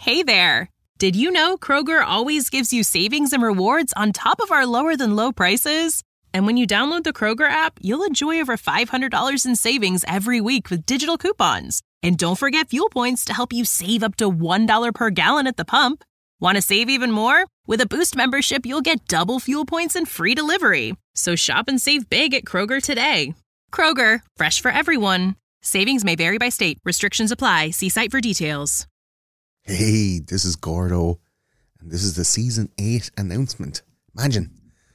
Hey there! Did you know Kroger always gives you savings and rewards on top of our lower-than-low prices? And when you download the Kroger app, you'll enjoy over $500 in savings every week with digital coupons. And don't forget fuel points to help you save up to $1 per gallon at the pump. Want to save even more? With a Boost membership, you'll get double fuel points and free delivery. So shop and save big at Kroger today. Kroger, fresh for everyone. Savings may vary by state. Restrictions apply. See site for details. Hey, this is Gordo, and this is the Season 8 announcement. Imagine.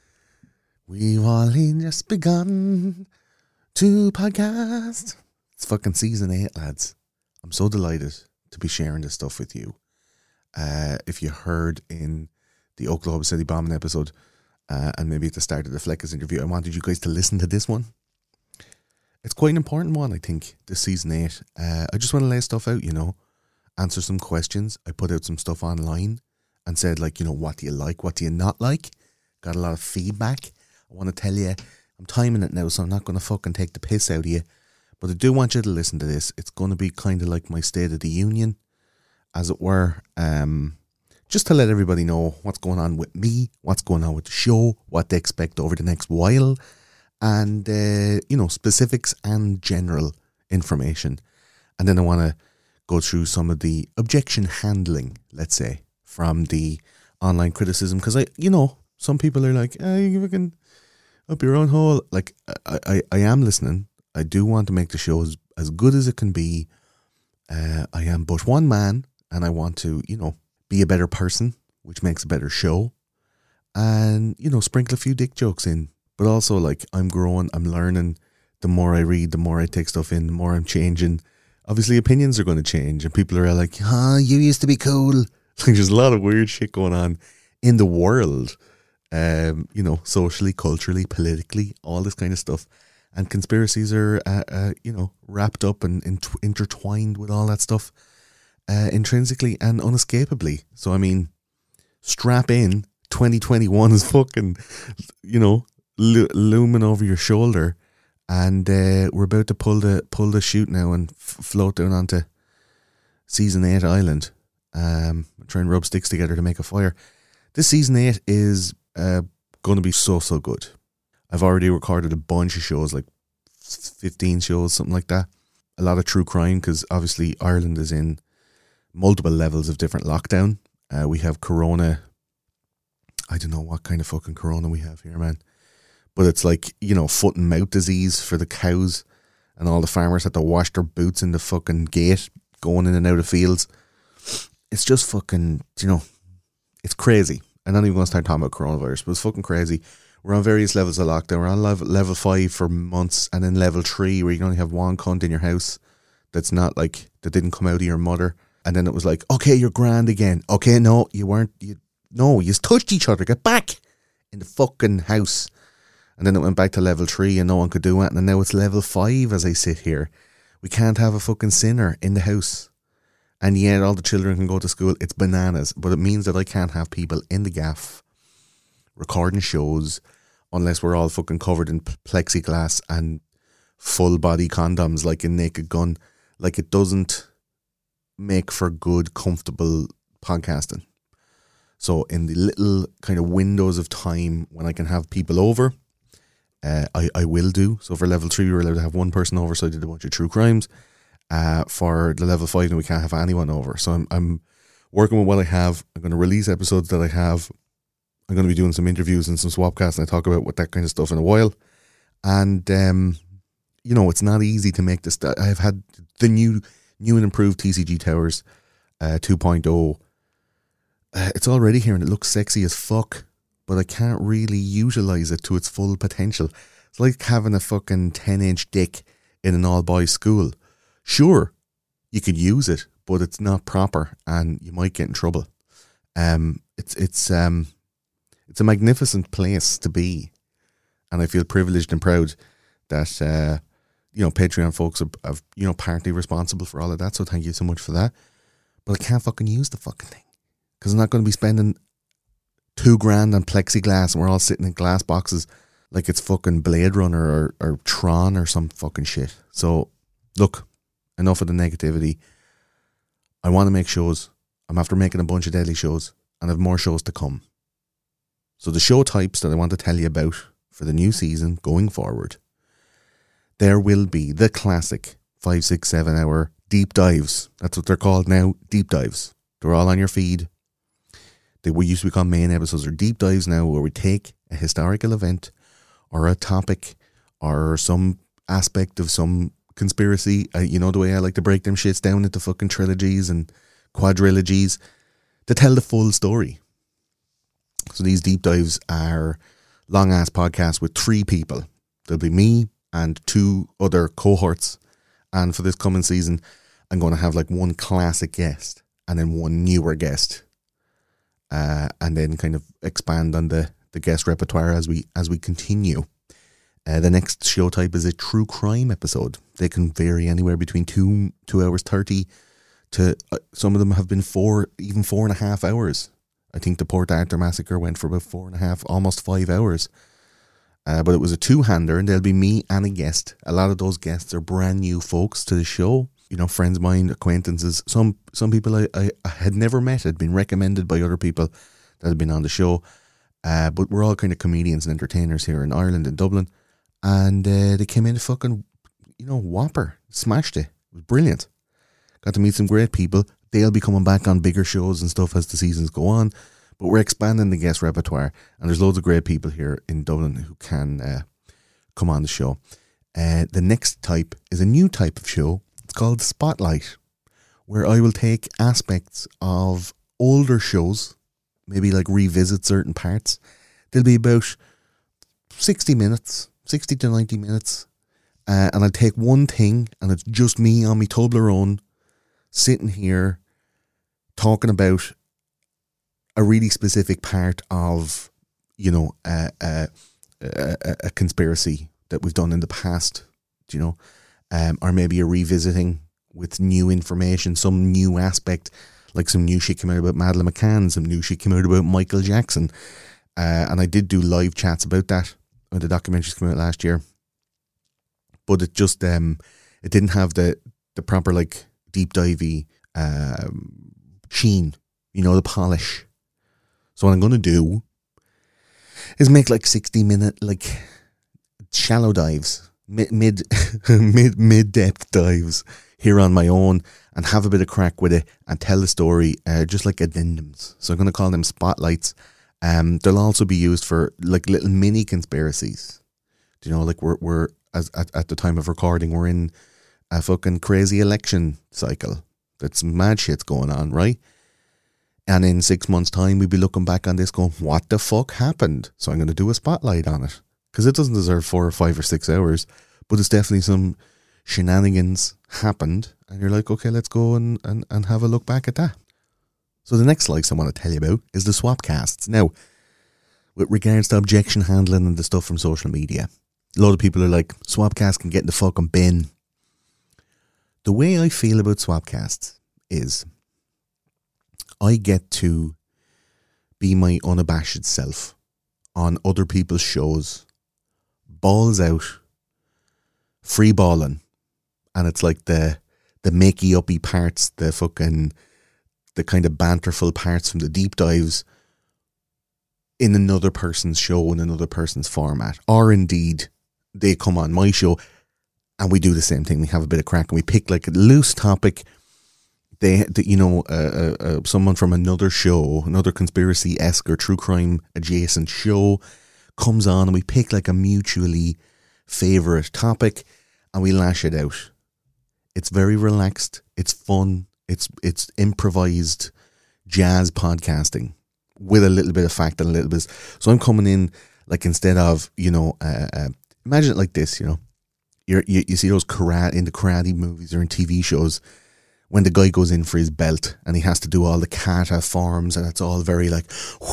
We've only just begun to podcast. It's fucking Season 8, lads. I'm so delighted to be sharing this stuff with you. If you heard in the Oklahoma City bombing episode, and maybe at the start of the Fleckers interview, I wanted you guys to listen to this one. It's quite an important one, I think, this Season 8. I just want to lay stuff out, answer some questions. I put out some stuff online and said, what do you like? What do you not like? Got a lot of feedback. I want to tell you, I'm timing it now, so I'm not going to fucking take the piss out of you. But I do want you to listen to this. It's going to be kind of like my State of the Union, as it were. Just to let everybody know what's going on with me, what's going on with the show, what they expect over the next while, and, specifics and general information. And then I want to go through some of the objection handling, let's say, from the online criticism. Because some people are like, you fucking up your own hole. Like, I am listening. I do want to make the show as good as it can be. I am but one man, and I want to, be a better person, which makes a better show. And, sprinkle a few dick jokes in. But also, I'm growing, I'm learning. The more I read, the more I take stuff in, the more I'm changing. Obviously, opinions are going to change, and people are like, you used to be cool. There's a lot of weird shit going on in the world, socially, culturally, politically, all this kind of stuff. And conspiracies are, wrapped up and intertwined with all that stuff, intrinsically and unescapably. So, strap in. 2021 is fucking, looming over your shoulder. And we're about to pull the chute now and float down onto Season 8 Island. Try and rub sticks together to make a fire. This Season 8 is going to be so good. I've already recorded a bunch of shows, like 15 shows, something like that. A lot of true crime, because obviously Ireland is in multiple levels of different lockdown. We have corona. I don't know what kind of fucking corona we have here, man. But it's like, foot and mouth disease for the cows, and all the farmers had to wash their boots in the fucking gate going in and out of fields. It's just fucking, it's crazy. I'm not even going to start talking about coronavirus, but it's fucking crazy. We're on various levels of lockdown. We're on level 5 for months, and then level 3 where you can only have one cunt in your house that's not that didn't come out of your mother. And then it was like, okay, you're grand again. Okay, no, you weren't. You touched each other. Get back in the fucking house. And then it went back to level 3 and no one could do it. And now it's level 5 as I sit here. We can't have a fucking sinner in the house. And yet all the children can go to school. It's bananas. But it means that I can't have people in the gaff recording shows unless we're all fucking covered in plexiglass and full body condoms like a Naked Gun. It doesn't make for good, comfortable podcasting. So in the little kind of windows of time when I can have people over, I will do. So for level 3 we were allowed to have one person over, so I did a bunch of true crimes. For the level 5 now we can't have anyone over. So I'm working with what I have. I'm going to release episodes that I have. I'm going to be doing some interviews and some swapcasts, and I talk about what that kind of stuff in a while. And it's not easy to make this. I've had the new and improved TCG Towers 2.0. It's already here and it looks sexy as fuck, but I can't really utilise it to its full potential. It's like having a fucking 10-inch dick in an all-boys school. Sure, you could use it, but it's not proper and you might get in trouble. It's a magnificent place to be, and I feel privileged and proud that Patreon folks are partly responsible for all of that, so thank you so much for that. But I can't fucking use the fucking thing because I'm not going to be spending $2,000 on plexiglass and we're all sitting in glass boxes like it's fucking Blade Runner or Tron or some fucking shit. So look, enough of the negativity. I want to make shows. I'm after making a bunch of daily shows, and I have more shows to come. So the show types that I want to tell you about for the new season going forward, there will be the classic 5, 6, 7 hour deep dives. That's what they're called now, deep dives. They're all on your feed. They were used to be called main episodes, or deep dives now, where we take a historical event or a topic or some aspect of some conspiracy. You know the way I like to break them shits down into fucking trilogies and quadrilogies to tell the full story. So these deep dives are long ass podcasts with 3 people. There'll be me and 2 other cohorts. And for this coming season, I'm going to have like one classic guest and then one newer guest. And then kind of expand on the guest repertoire as we continue. The next show type is a true crime episode. They can vary anywhere between 2 hours 30 to some of them have been 4.5 hours. I think the Port Arthur massacre went for about 4.5, almost 5 hours. But it was a 2-hander, and there'll be me and a guest. A lot of those guests are brand new folks to the show. You know, friends of mine, acquaintances. Some people I had never met, had been recommended by other people that had been on the show. But we're all kind of comedians and entertainers here in Ireland, in Dublin. And they came in fucking, whopper. Smashed it. It was brilliant. Got to meet some great people. They'll be coming back on bigger shows and stuff as the seasons go on. But we're expanding the guest repertoire. And there's loads of great people here in Dublin who can come on the show. The next type is a new type of show. It's called Spotlight, where I will take aspects of older shows, maybe like revisit certain parts. They'll be about 60 to 90 minutes. And I'll take one thing, and it's just me on my Toblerone, sitting here talking about a really specific part of, a conspiracy that we've done in the past, or maybe a revisiting with new information, some new aspect, like some new shit came out about Madeleine McCann, some new shit came out about Michael Jackson. And I did do live chats about that when the documentaries came out last year. But it just, it didn't have the proper, like, deep divey sheen, the polish. So what I'm going to do is make like 60-minute, like, shallow dives, mid-depth dives here on my own, and have a bit of crack with it and tell the story, just like addendums. So I'm going to call them spotlights. They'll also be used for like little mini conspiracies. Like we're at the time of recording, we're in a fucking crazy election cycle. That's mad shit's going on, right? And in 6 months' time, we'll be looking back on this going, what the fuck happened? So I'm going to do a spotlight on it. Because it doesn't deserve 4 or 5 or 6 hours. But it's definitely some shenanigans happened. And you're like, okay, let's go and have a look back at that. So the next slice I want to tell you about is the swapcasts. Now, with regards to objection handling and the stuff from social media, a lot of people are like, swapcasts can get in the fucking bin. The way I feel about swapcasts is I get to be my unabashed self on other people's shows, balls out, free balling, and it's like the makey-uppy parts, the kind of banterful parts from the deep dives in another person's show, in another person's format, or indeed they come on my show and we do the same thing. We have a bit of crack and we pick like a loose topic. Someone from another show, another conspiracy-esque or true crime adjacent show comes on and we pick like a mutually favourite topic and we lash it out. It's very relaxed. It's fun. It's improvised jazz podcasting with a little bit of fact and a little bit. So I'm coming in like, instead of, imagine it like this, you see those karate movies or in TV shows, when the guy goes in for his belt and he has to do all the kata forms and it's all very like,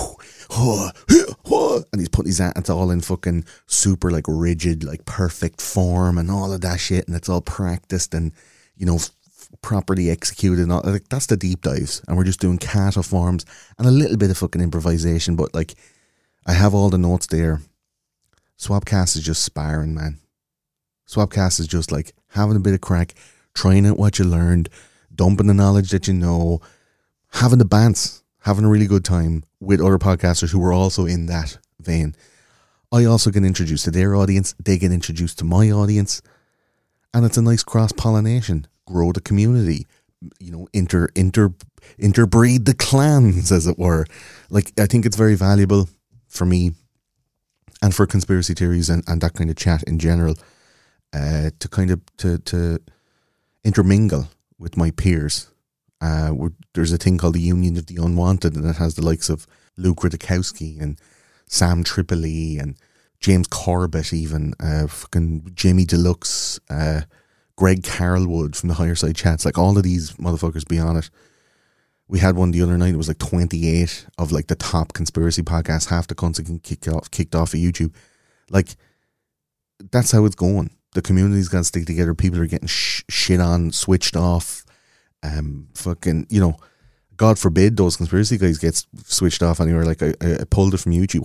and he's putting his hands all in fucking super like rigid, like perfect form and all of that shit, and it's all practiced and, properly executed and all. Like, that's the deep dives, and we're just doing kata forms and a little bit of fucking improvisation, but like, I have all the notes there. Swapcast is just sparring, man. Swapcast is just like having a bit of crack, trying out what you learned, dumping the knowledge that you know, having the bants, having a really good time with other podcasters who were also in that vein. I also get introduced to their audience. They get introduced to my audience. And it's a nice cross-pollination. Grow the community. You know, interbreed the clans, as it were. Like, I think it's very valuable for me and for conspiracy theories and that kind of chat in general to kind of to intermingle with my peers. There's a thing called the Union of the Unwanted, and it has the likes of Luke Rudikowski and Sam Tripoli and James Corbett, even fucking Jamie Deluxe, Greg Carlwood from the Higher Side Chats. Like, all of these motherfuckers be on it. We had one the other night. It was like 28 of like the top conspiracy podcasts. Half the cunts have kicked off of YouTube. Like, that's how it's going. The community's got to stick together. People are getting shit on, switched off. Fucking, you know, God forbid those conspiracy guys get switched off anywhere. Like, I pulled it from YouTube.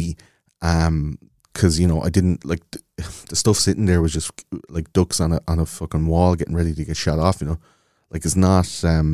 Because, you know, I didn't like the stuff sitting there was just like ducks on a fucking wall getting ready to get shot off. You know, like, it's not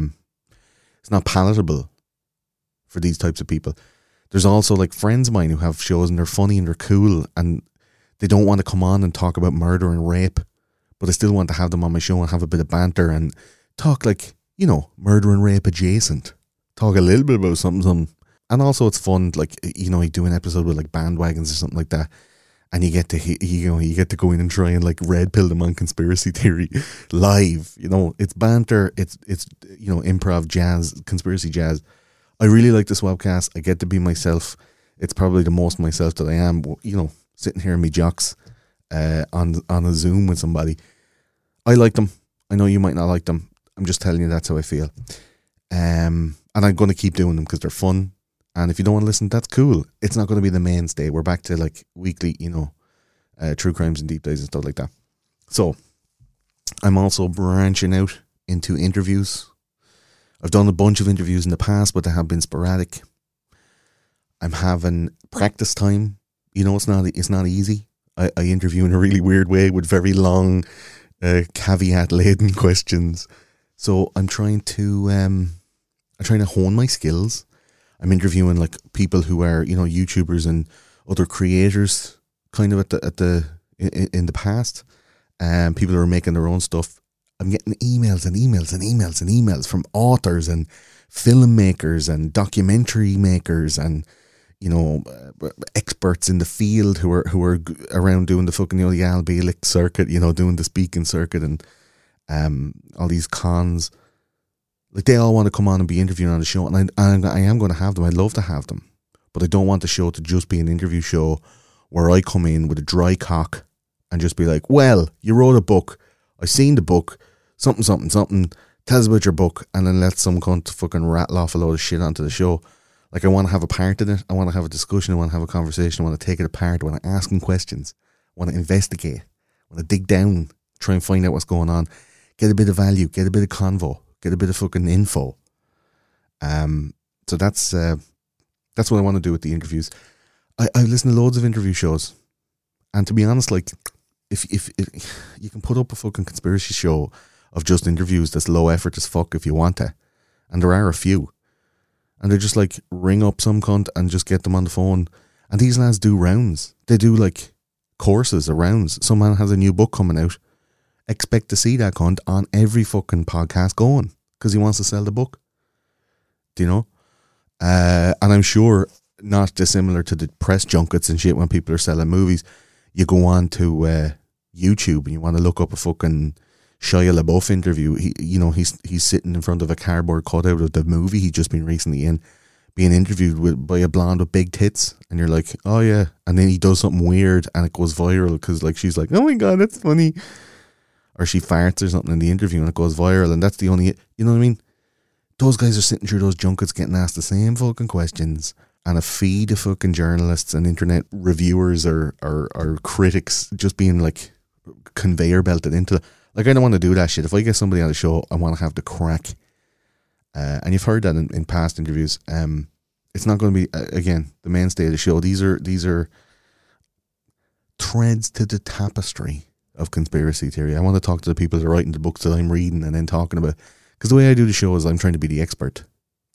palatable for these types of people. There's also like friends of mine who have shows and they're funny and they're cool and they don't want to come on and talk about murder and rape, but I still want to have them on my show and have a bit of banter and talk, like, you know, murder and rape adjacent. Talk a little bit about something. And also it's fun, like, you know, you do an episode with like bandwagons or something like that, and you get to go in and try and like red pill them on conspiracy theory live. You know, it's banter, it's you know, improv jazz, conspiracy jazz. I really like this webcast. I get to be myself. It's probably the most myself that I am, you know, sitting here in me jocks on a Zoom with somebody. I like them. I know you might not like them. I'm just telling you that's how I feel. And I'm going to keep doing them because they're fun. And if you don't want to listen, that's cool. It's not going to be the mainstay. We're back to like weekly, you know, true crimes and deep dives and stuff like that. So I'm also branching out into interviews. I've done a bunch of interviews in the past, but they have been sporadic. I'm having practice time. You know, it's not easy. I interview in a really weird way with very long, caveat-laden questions. So I'm trying to hone my skills. I'm interviewing like people who are, you know, YouTubers and other creators, kind of in the past, and people who are making their own stuff. I'm getting emails and emails and emails and emails from authors and filmmakers and documentary makers and, you know, experts in the field who are around doing the fucking, you know, the Al Bielek circuit, you know, doing the speaking circuit and all these cons. Like, they all want to come on and be interviewed on the show, and I am going to have them. I'd love to have them, but I don't want the show to just be an interview show where I come in with a dry cock and just be like, well, you wrote a book, I seen the book, something, tell us about your book, and then let some cunt fucking rattle off a load of shit onto the show. Like, I want to have a part in it. I want to have a discussion. I want to have a conversation. I want to take it apart. I want to ask them questions. I want to investigate. I want to dig down, try and find out what's going on, get a bit of value, get a bit of convo, get a bit of fucking info. So that's what I want to do with the interviews. I listen to loads of interview shows, and to be honest, like, if you can put up a fucking conspiracy show of just interviews that's low effort as fuck if you want to, and there are a few, and they're just like, ring up some cunt and just get them on the phone. And these lads do rounds. They do like courses of rounds. Some man has a new book coming out. Expect to see that cunt on every fucking podcast going, because he wants to sell the book. Do you know? And I'm sure, not dissimilar to the press junkets and shit when people are selling movies, you go on to YouTube and you want to look up a fucking Shia LaBeouf interview. He's sitting in front of a cardboard cutout of the movie he's just been recently in, being interviewed by a blonde with big tits, and you're like, oh yeah, and then he does something weird and it goes viral because, like, she's like, oh my god, that's funny, or she farts or something in the interview and it goes viral, and that's the only, you know what I mean? Those guys are sitting through those junkets getting asked the same fucking questions, and a feed of fucking journalists and internet reviewers or critics just being like conveyor belted into it. Like, I don't want to do that shit. If I get somebody on the show, I want to have the crack. And you've heard that in past interviews. It's not going to be, again, the mainstay of the show. These are threads to the tapestry of conspiracy theory. I want to talk to the people that are writing the books that I'm reading and then talking about. Because the way I do the show is I'm trying to be the expert.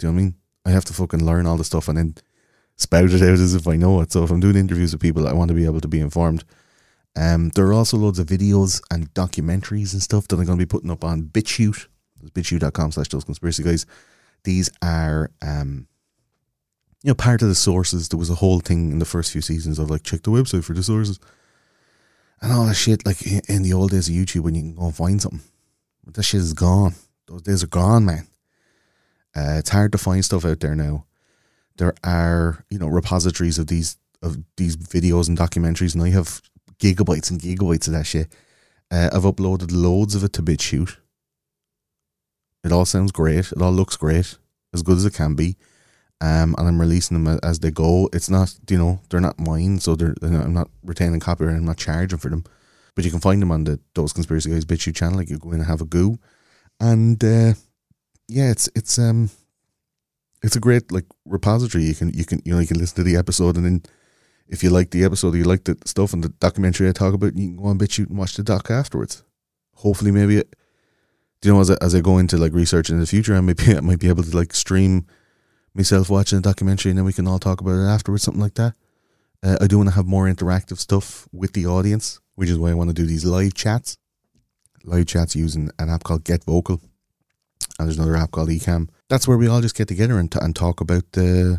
Do you know what I mean? I have to fucking learn all the stuff and then spout it out as if I know it. So if I'm doing interviews with people, I want to be able to be informed. There are also loads of videos and documentaries and stuff that I'm going to be putting up on BitChute. BitChute.com/Those Conspiracy Guys. These are, part of the sources. There was a whole thing in the first few seasons of like, check the website for the sources. And all that shit, like in the old days of YouTube when you can go and find something. But that shit is gone. Those days are gone, man. It's hard to find stuff out there now. There are, repositories of these videos and documentaries, and I have gigabytes and gigabytes of that shit. I've uploaded loads of it to BitChute. It all sounds great. It all looks great, as good as it can be. And I'm releasing them as they go. It's not, they're not mine, so I'm not retaining copyright. I'm not charging for them. But you can find them on the Those Conspiracy Guys BitChute channel. Like, you go in and have a go, and it's a great like repository. You can listen to the episode, and then if you like the episode, you like the stuff and the documentary I talk about, you can go on BitChute and watch the doc afterwards. Hopefully, maybe as I go into like research in the future, I might be able to like stream myself watching the documentary, and then we can all talk about it afterwards, something like that. I do want to have more interactive stuff with the audience, which is why I want to do these live chats using an app called Get Vocal, and there's another app called Ecamm. That's where we all just get together and talk about the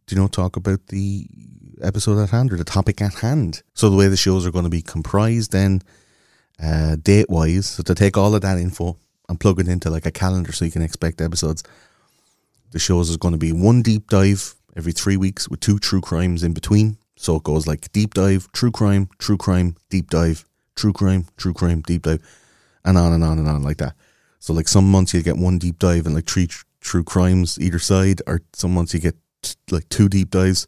episode at hand, or the topic at hand. So the way the shows are going to be comprised then, date wise, so to take all of that info and plug it into like a calendar so you can expect episodes. The shows is going to be one deep dive every 3 weeks with 2 true crimes in between. So it goes like deep dive, true crime, deep dive, true crime, deep dive, and on and on and on like that. So like some months you get 1 deep dive and like 3 true crimes either side, or some months you get like 2 deep dives.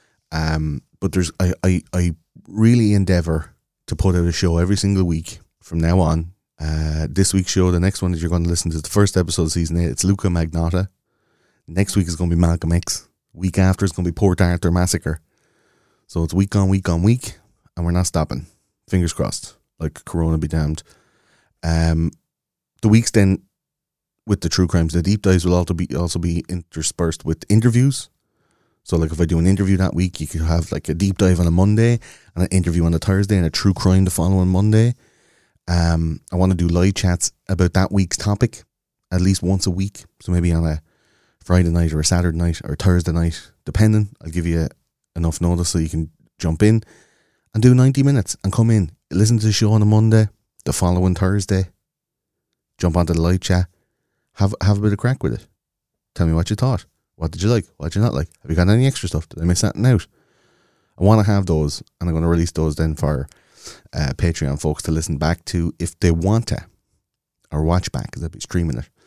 But I really endeavour to put out a show every single week from now on. This week's show, the next one that you're going to listen to, is the first episode of season 8. It's Luca Magnotta. Next week is going to be Malcolm X. Week after is going to be Port Arthur Massacre. So it's week on week, and we're not stopping. Fingers crossed. Like Corona be damned. The weeks then with the true crimes, the deep dives will also be interspersed with interviews. So like if I do an interview that week, you could have like a deep dive on a Monday and an interview on a Thursday and a true crime the following Monday. I want to do live chats about that week's topic at least once a week. So maybe on a Friday night or a Saturday night or Thursday night, depending. I'll give you enough notice so you can jump in and do 90 minutes and come in, listen to the show on a Monday, the following Thursday, jump onto the live chat, have a bit of crack with it. Tell me what you thought. What did you like? What did you not like? Have you got any extra stuff? Did I miss something out? I want to have those, and I'm going to release those then for Patreon folks to listen back to if they want to, or watch back, because I'll be streaming it.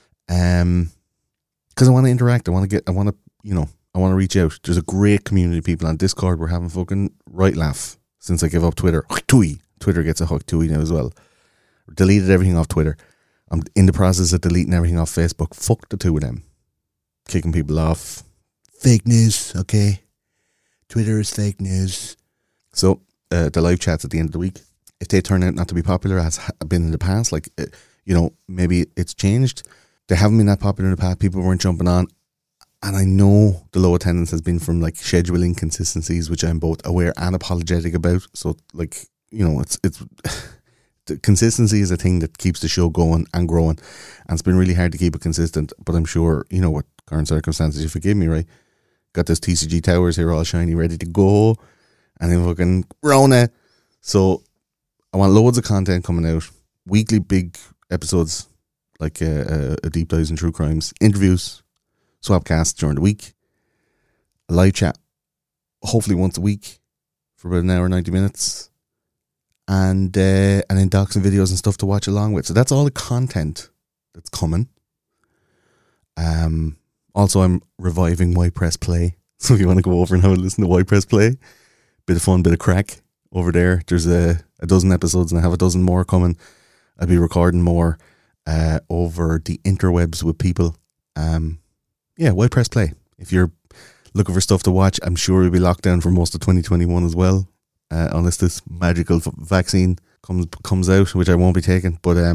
Because I want to interact. I want to reach out. There's a great community of people on Discord. We're having fucking right laugh since I give up Twitter. Twitter gets a hook tui now as well. Deleted everything off Twitter. I'm in the process of deleting everything off Facebook. Fuck the two of them. Kicking people off. Fake news, okay? Twitter is fake news. So, the live chats at the end of the week, if they turn out not to be popular as been in the past, like, maybe it's changed. They haven't been that popular in the past. People weren't jumping on. And I know the low attendance has been from like scheduling inconsistencies, which I'm both aware and apologetic about. So like, it's the consistency is a thing that keeps the show going and growing. And it's been really hard to keep it consistent. But I'm sure, what current circumstances, you forgive me, right? Got those TCG towers here all shiny, ready to go. And then fucking Rona. So I want loads of content coming out. Weekly big episodes, like a deep dives in true crimes, interviews, swapcasts during the week, a live chat, hopefully once a week for about an hour, 90 minutes, and then docs and videos and stuff to watch along with. So that's all the content that's coming. Also, I'm reviving White Press Play. So if you want to go over and have a listen to White Press Play, bit of fun, bit of crack over there. There's a dozen episodes and I have a dozen more coming. I'll be recording more over the interwebs with people. White Press Play. If you're looking for stuff to watch, I'm sure it'll be locked down for most of 2021 as well, unless this magical vaccine comes out, which I won't be taking. But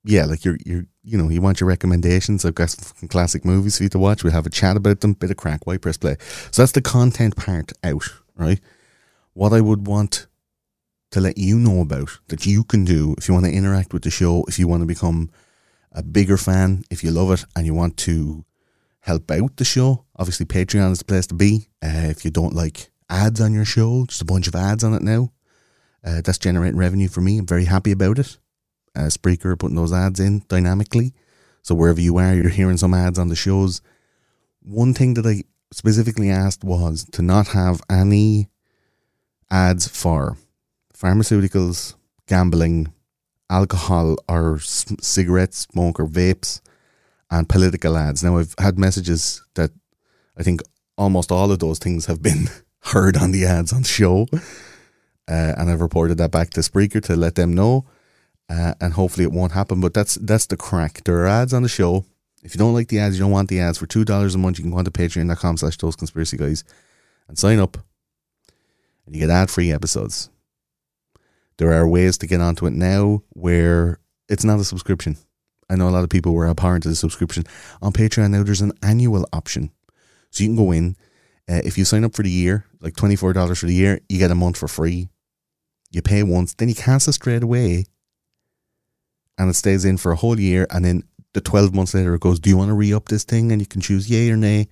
yeah, like you want your recommendations. I've got some fucking classic movies for you to watch. We'll have a chat about them, bit of crack, why press play. So that's the content part out, right? What I would want to let you know about that you can do if you want to interact with the show, if you want to become a bigger fan, if you love it and you want to help out the show, obviously Patreon is the place to be. If you don't like ads on your show, just a bunch of ads on it now, that's generating revenue for me. I'm very happy about it. Spreaker are putting those ads in dynamically, so wherever you are, you're hearing some ads on the shows. One thing that I specifically asked was to not have any ads for pharmaceuticals, gambling, alcohol or cigarette smoke or vapes, and political ads. Now, I've had messages that I think almost all of those things have been heard on the ads on the show, and I've reported that back to Spreaker to let them know, and hopefully it won't happen. But that's the crack. There are ads on the show. If you don't like the ads, you don't want the ads, for $2 a month you can go on to patreon.com/those-conspiracy-guys and sign up, and you get ad-free episodes. There are ways to get onto it now where it's not a subscription. I know a lot of people were abhorrent to the subscription. On Patreon now, there's an annual option. So you can go in, if you sign up for the year, like $24 for the year, you get a month for free. You pay once, then you cancel straight away, and it stays in for a whole year, and then the 12 months later it goes, do you want to re-up this thing? And you can choose yay or nay.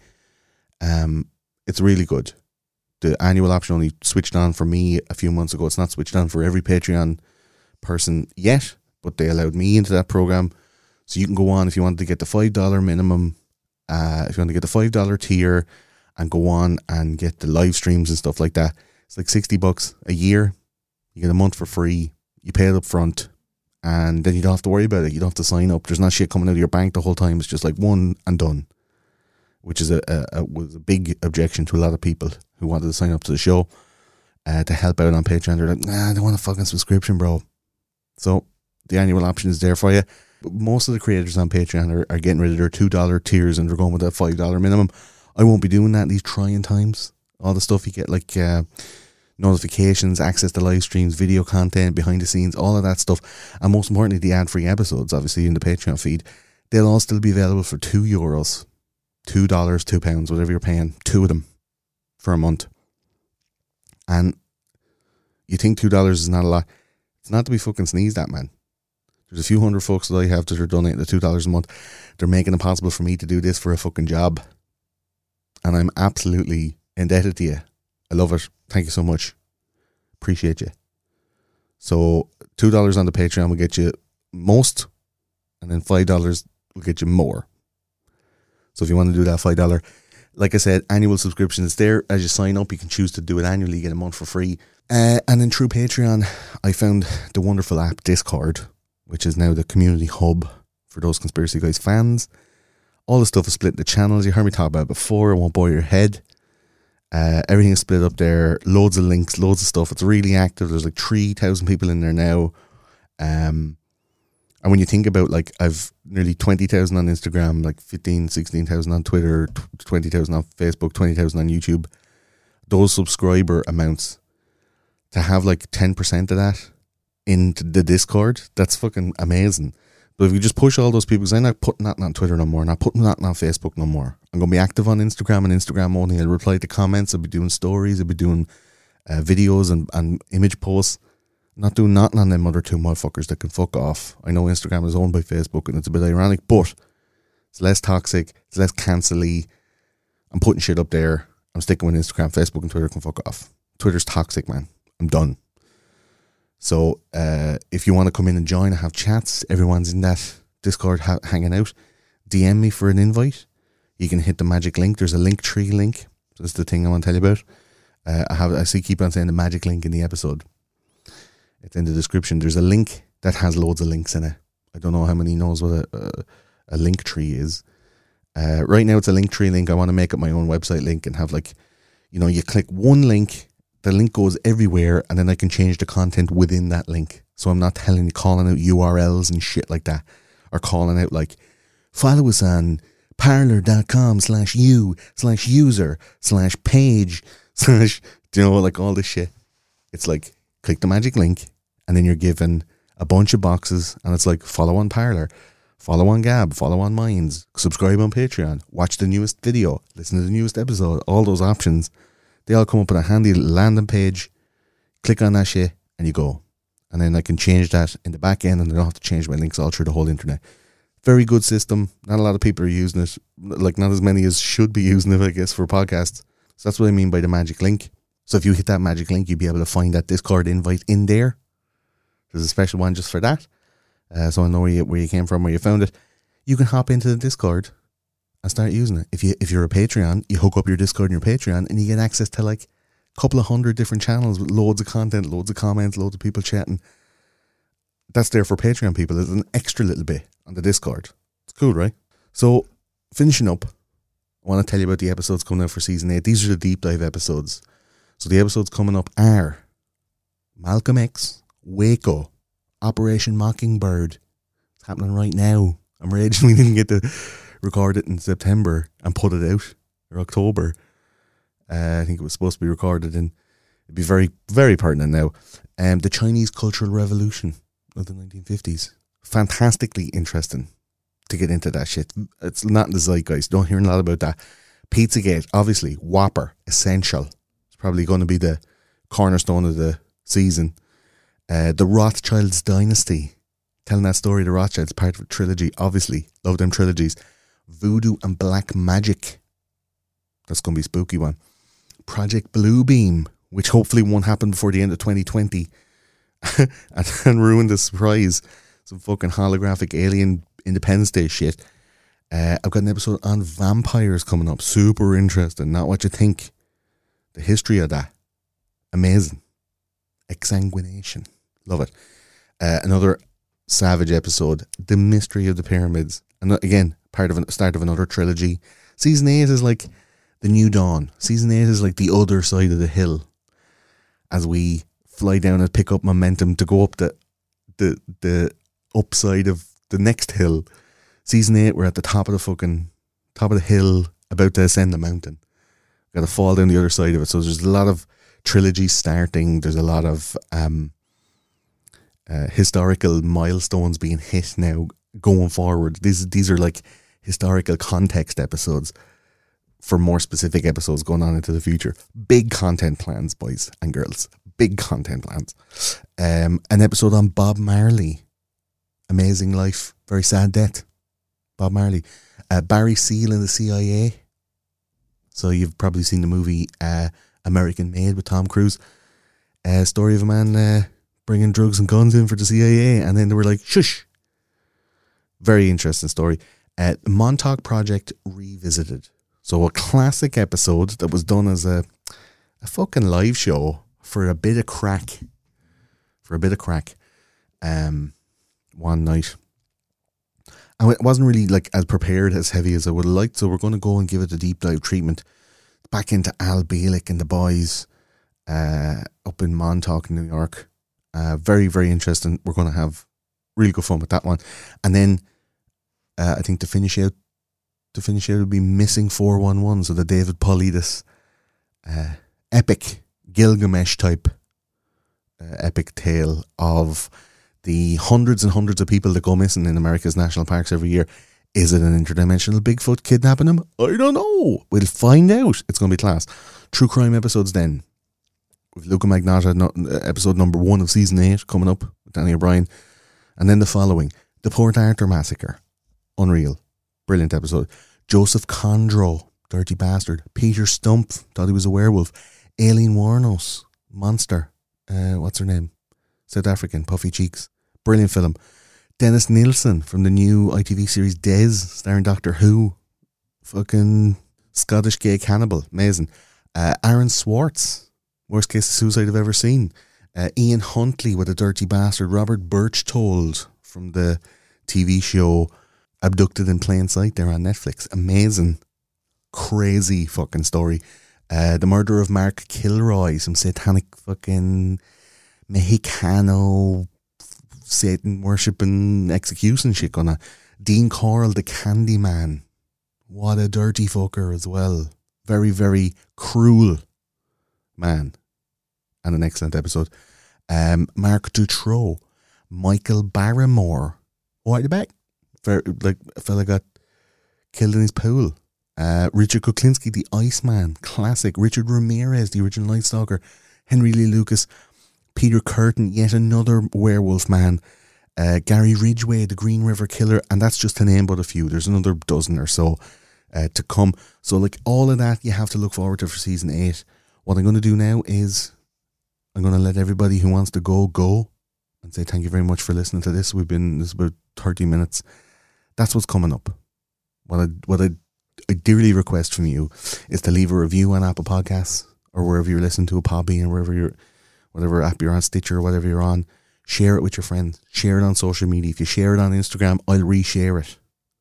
It's really good. The annual option only switched on for me a few months ago. It's not switched on for every Patreon person yet, but they allowed me into that program. So you can go on if you want to get the $5 minimum, if you want to get the $5 tier and go on and get the live streams and stuff like that. It's like $60 a year. You get a month for free. You pay it up front, and then you don't have to worry about it. You don't have to sign up. There's not shit coming out of your bank the whole time. It's just like one and done, which is was a big objection to a lot of people who wanted to sign up to the show to help out on Patreon. They're like, nah, I don't want a fucking subscription, bro. So the annual option is there for you. But most of the creators on Patreon are getting rid of their $2 tiers and they're going with that $5 minimum. I won't be doing that in these trying times. All the stuff you get, like notifications, access to live streams, video content, behind the scenes, all of that stuff, and most importantly the ad-free episodes, obviously in the Patreon feed, they'll all still be available for €2, $2, £2, whatever you're paying, 2 of them for a month. And you think $2 is not a lot. It's not to be fucking sneezed at, man. There's a few hundred folks that I have that are donating the $2 a month. They're making it possible for me to do this for a fucking job, and I'm absolutely indebted to you. I love it. Thank you so much. Appreciate you. So $2 on the Patreon will get you most, and then $5 will get you more. So if you want to do that $5, like I said, annual subscription is there. As you sign up, you can choose to do it annually. You get a month for free. And then through Patreon, I found the wonderful app Discord, which is now the community hub for Those Conspiracy Guys fans. All the stuff is split into channels. You heard me talk about it before. It won't bore your head. Everything is split up there. Loads of links, loads of stuff. It's really active. There's like 3,000 people in there now. And when you think about, like, I've nearly 20,000 on Instagram, like 15, 16,000 on Twitter, 20,000 on Facebook, 20,000 on YouTube. Those subscriber amounts, to have like 10% of that into the Discord, that's fucking amazing. But if you just push all those people, because I'm not putting that on Twitter no more, not putting that on Facebook no more. I'm going to be active on Instagram and Instagram only. I'll reply to comments. I'll be doing stories. I'll be doing videos and image posts. Not doing nothing on them other two motherfuckers that can fuck off. I know Instagram is owned by Facebook and it's a bit ironic, but it's less toxic, it's less cancel-y. I'm putting shit up there. I'm sticking with Instagram. Facebook and Twitter can fuck off. Twitter's toxic, man. I'm done. So if you want to come in and join and have chats, everyone's in that Discord hanging out. DM me for an invite. You can hit the magic link. There's a Linktree link. That's the thing I want to tell you about. I keep on saying the magic link in the episode. It's in the description. There's a link that has loads of links in it. I don't know how many knows what a Linktree is. Right now it's a Linktree link. I want to make up my own website link and have, like, you know, you click one link, the link goes everywhere, and then I can change the content within that link. So I'm not calling out URLs and shit like that, or calling out like, follow us on parlor.com/u/user/page/ you know, like all this shit. It's like, click the magic link and then you're given a bunch of boxes, and it's like follow on Parler, follow on Gab, follow on Minds, subscribe on Patreon, watch the newest video, listen to the newest episode, all those options. They all come up on a handy landing page. Click on that shit and you go. And then I can change that in the back end, and I don't have to change my links all through the whole internet. Very good system. Not a lot of people are using it. Like, not as many as should be using it, I guess, for podcasts. So that's what I mean by the magic link. So if you hit that magic link, you'll be able to find that Discord invite in there. There's a special one just for that. So I know where you came from, where you found it. You can hop into the Discord and start using it. If you're a Patreon, you hook up your Discord and your Patreon, and you get access to like a couple of 100 different channels with loads of content, loads of comments, loads of people chatting. That's there for Patreon people. There's an extra little bit on the Discord. It's cool, right? So, finishing up, I want to tell you about the episodes coming out for season 8. These are the deep dive episodes. So the episodes coming up are Malcolm X, Waco, Operation Mockingbird. It's happening right now. I'm raging we didn't get to record it in September and put it out, or October. I think it was supposed to be recorded in, it'd be very, very pertinent now. The Chinese Cultural Revolution of the 1950s. Fantastically interesting to get into that shit. It's not in the zeitgeist. Don't hear a lot about that. Pizzagate, obviously. Whopper, essential. It's probably going to be the cornerstone of the season. The Rothschilds dynasty. Telling that story, the Rothschilds, part of a trilogy. Obviously, love them trilogies. Voodoo and Black Magic. That's going to be a spooky one. Project Bluebeam, which hopefully won't happen before the end of 2020. and ruin the surprise. Some fucking holographic alien Independence Day shit. I've got an episode on vampires coming up. Super interesting. Not what you think. The history of that. Amazing. Exsanguination. Love it. Another savage episode. The Mystery of the Pyramids. And again, part of the start of another trilogy. Season 8 is like the new dawn. Season 8 is like the other side of the hill. As we fly down and pick up momentum to go up the upside of the next hill. Season 8, we're at the top of the hill, about to ascend the mountain. Got to fall down the other side of it. So there's a lot of trilogies starting. There's a lot of historical milestones being hit now going forward. These are like historical context episodes for more specific episodes going on into the future. Big content plans, boys and girls. Big content plans. An episode on Bob Marley. Amazing life. Very sad death. Bob Marley. Barry Seal in the CIA. So you've probably seen the movie American Made with Tom Cruise. Story of a man bringing drugs and guns in for the CIA, and then they were like, shush. Very interesting story. Montauk Project Revisited. So a classic episode that was done as a fucking live show for a bit of crack. One night. And it wasn't really like as prepared, as heavy as I would have liked, so we're going to go and give it a deep dive treatment back into Al Bielek and the boys up in Montauk, New York. Very, very interesting. We're going to have really good fun with that one. And then I think to finish out would be Missing 411, so the David Paulides epic Gilgamesh type epic tale of the hundreds and hundreds of people that go missing in America's national parks every year. Is it an interdimensional Bigfoot kidnapping them? I don't know. We'll find out. It's going to be class. True crime episodes then. With Luca Magnotta, episode number 1 of season 8 coming up with Danny O'Brien. And then the following. The Port Arthur Massacre. Unreal. Brilliant episode. Joseph Condro. Dirty bastard. Peter Stump. Thought he was a werewolf. Aileen Wuornos. Monster. What's her name? South African. Puffy cheeks. Brilliant film. Dennis Nielsen from the new ITV series Des, starring Doctor Who. Fucking Scottish gay cannibal. Amazing. Aaron Swartz. Worst case of suicide I've ever seen. Ian Huntley with a dirty bastard. Robert Birchtold from the TV show Abducted in Plain Sight there on Netflix. Amazing. Crazy fucking story. The murder of Mark Kilroy. Some satanic fucking Mexicano Satan worshipping execution shit going on. Dean Coral, the Candyman. What a dirty fucker as well. Very, very cruel man. And an excellent episode. Mark Dutroux. Michael Barrymore. Right the back. Like a fella got killed in his pool. Richard Kuklinski, the Iceman, classic. Richard Ramirez, the original Night Stalker. Henry Lee Lucas. Peter Curtin, yet another werewolf man. Gary Ridgway, the Green River Killer, and that's just to name but a few. There's another dozen or so to come. So like all of that you have to look forward to for season 8. What I'm going to do now is I'm going to let everybody who wants to go and say thank you very much for listening to this. This is about 30 minutes. That's what's coming up. What I dearly request from you is to leave a review on Apple Podcasts or wherever you're listening to a Podbean or whatever app you're on, Stitcher or whatever you're on. Share it with your friends. Share it on social media. If you share it on Instagram, I'll reshare it.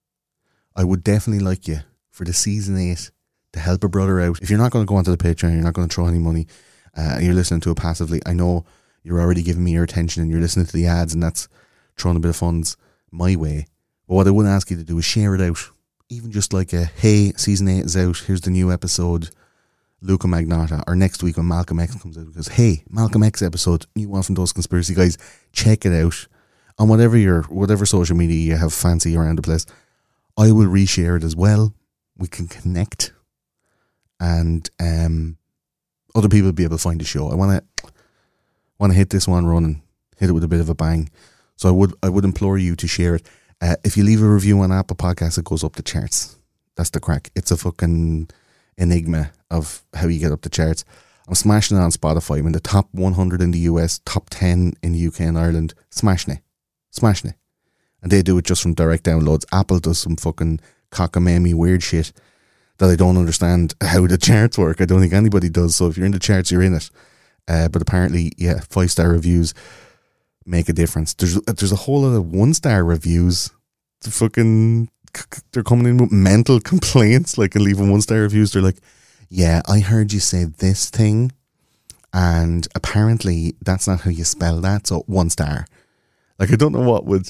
I would definitely like you for the season 8 to help a brother out. If you're not going to go onto the Patreon, you're not going to throw any money, and you're listening to it passively, I know you're already giving me your attention and you're listening to the ads, and that's throwing a bit of funds my way. But what I would ask you to do is share it out. Even just like a, hey, season 8 is out, here's the new episode, Luca Magnotta, or next week when Malcolm X comes out, because hey, Malcolm X episode, new one from those conspiracy guys, check it out on whatever social media you have fancy around the place. I will reshare it as well. We can connect, and other people will be able to find the show. I want to hit this one running, hit it with a bit of a bang. So I would implore you to share it. If you leave a review on Apple Podcasts, it goes up the charts. That's the crack. It's a fucking enigma of how you get up the charts. I'm smashing it on Spotify. I'm in the top 100 in the US, top 10 in the UK and Ireland. Smashing it. And they do it just from direct downloads. Apple does some fucking cockamamie weird shit that I don't understand how the charts work. I don't think anybody does. So if you're in the charts, you're in it. But apparently, yeah, 5-star reviews make a difference. There's a whole lot of 1-star reviews. They're coming in with mental complaints, like, and leaving 1-star reviews. They're like, yeah, I heard you say this thing, and apparently that's not how you spell that, so 1 star. Like, I don't know what would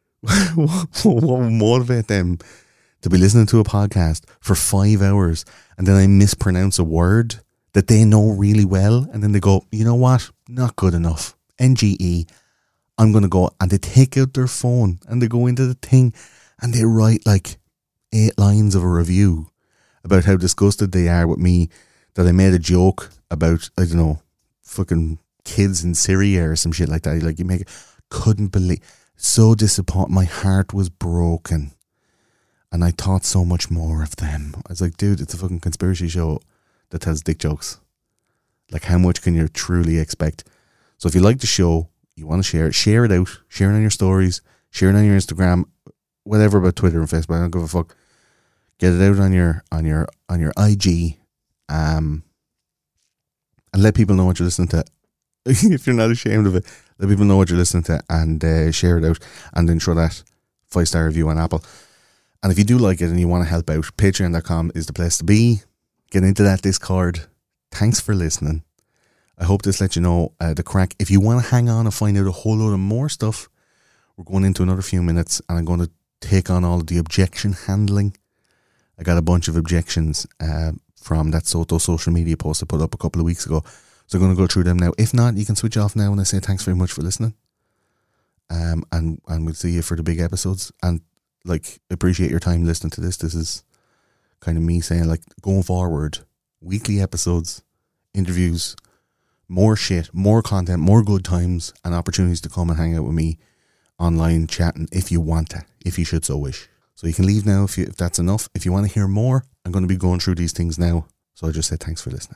motivate them to be listening to a podcast for 5 hours, and then I mispronounce a word that they know really well, and then they go, you know what, not good enough, NGE, I'm going to go, and they take out their phone, and they go into the thing, and they write like 8 lines of a review about how disgusted they are with me, that I made a joke about, I don't know, fucking kids in Syria or some shit like that. Like, couldn't believe, so disappointed, my heart was broken, and I thought so much more of them. I was like, dude, it's a fucking conspiracy show that tells dick jokes. Like, how much can you truly expect? So if you like the show, you want to share it out, share it on your stories, share it on your Instagram, whatever about Twitter and Facebook, I don't give a fuck. Get it out on your IG, and let people know what you're listening to. If you're not ashamed of it, let people know what you're listening to, and share it out, and then throw that 5-star review on Apple. And if you do like it and you want to help out, patreon.com is the place to be. Get into that Discord. Thanks for listening. I hope this lets you know the crack. If you want to hang on and find out a whole load of more stuff, we're going into another few minutes, and I'm going to take on all of the objection handling. I got a bunch of objections from that Soto social media post I put up a couple of weeks ago. So I'm going to go through them now. If not, you can switch off now when I say thanks very much for listening. And we'll see you for the big episodes. And like, appreciate your time listening to this. This is kind of me saying, like, going forward, weekly episodes, interviews, more shit, more content, more good times, and opportunities to come and hang out with me online chatting if you want to, if you should so wish. So you can leave now if that's enough. If you want to hear more, I'm going to be going through these things now. So I just say thanks for listening.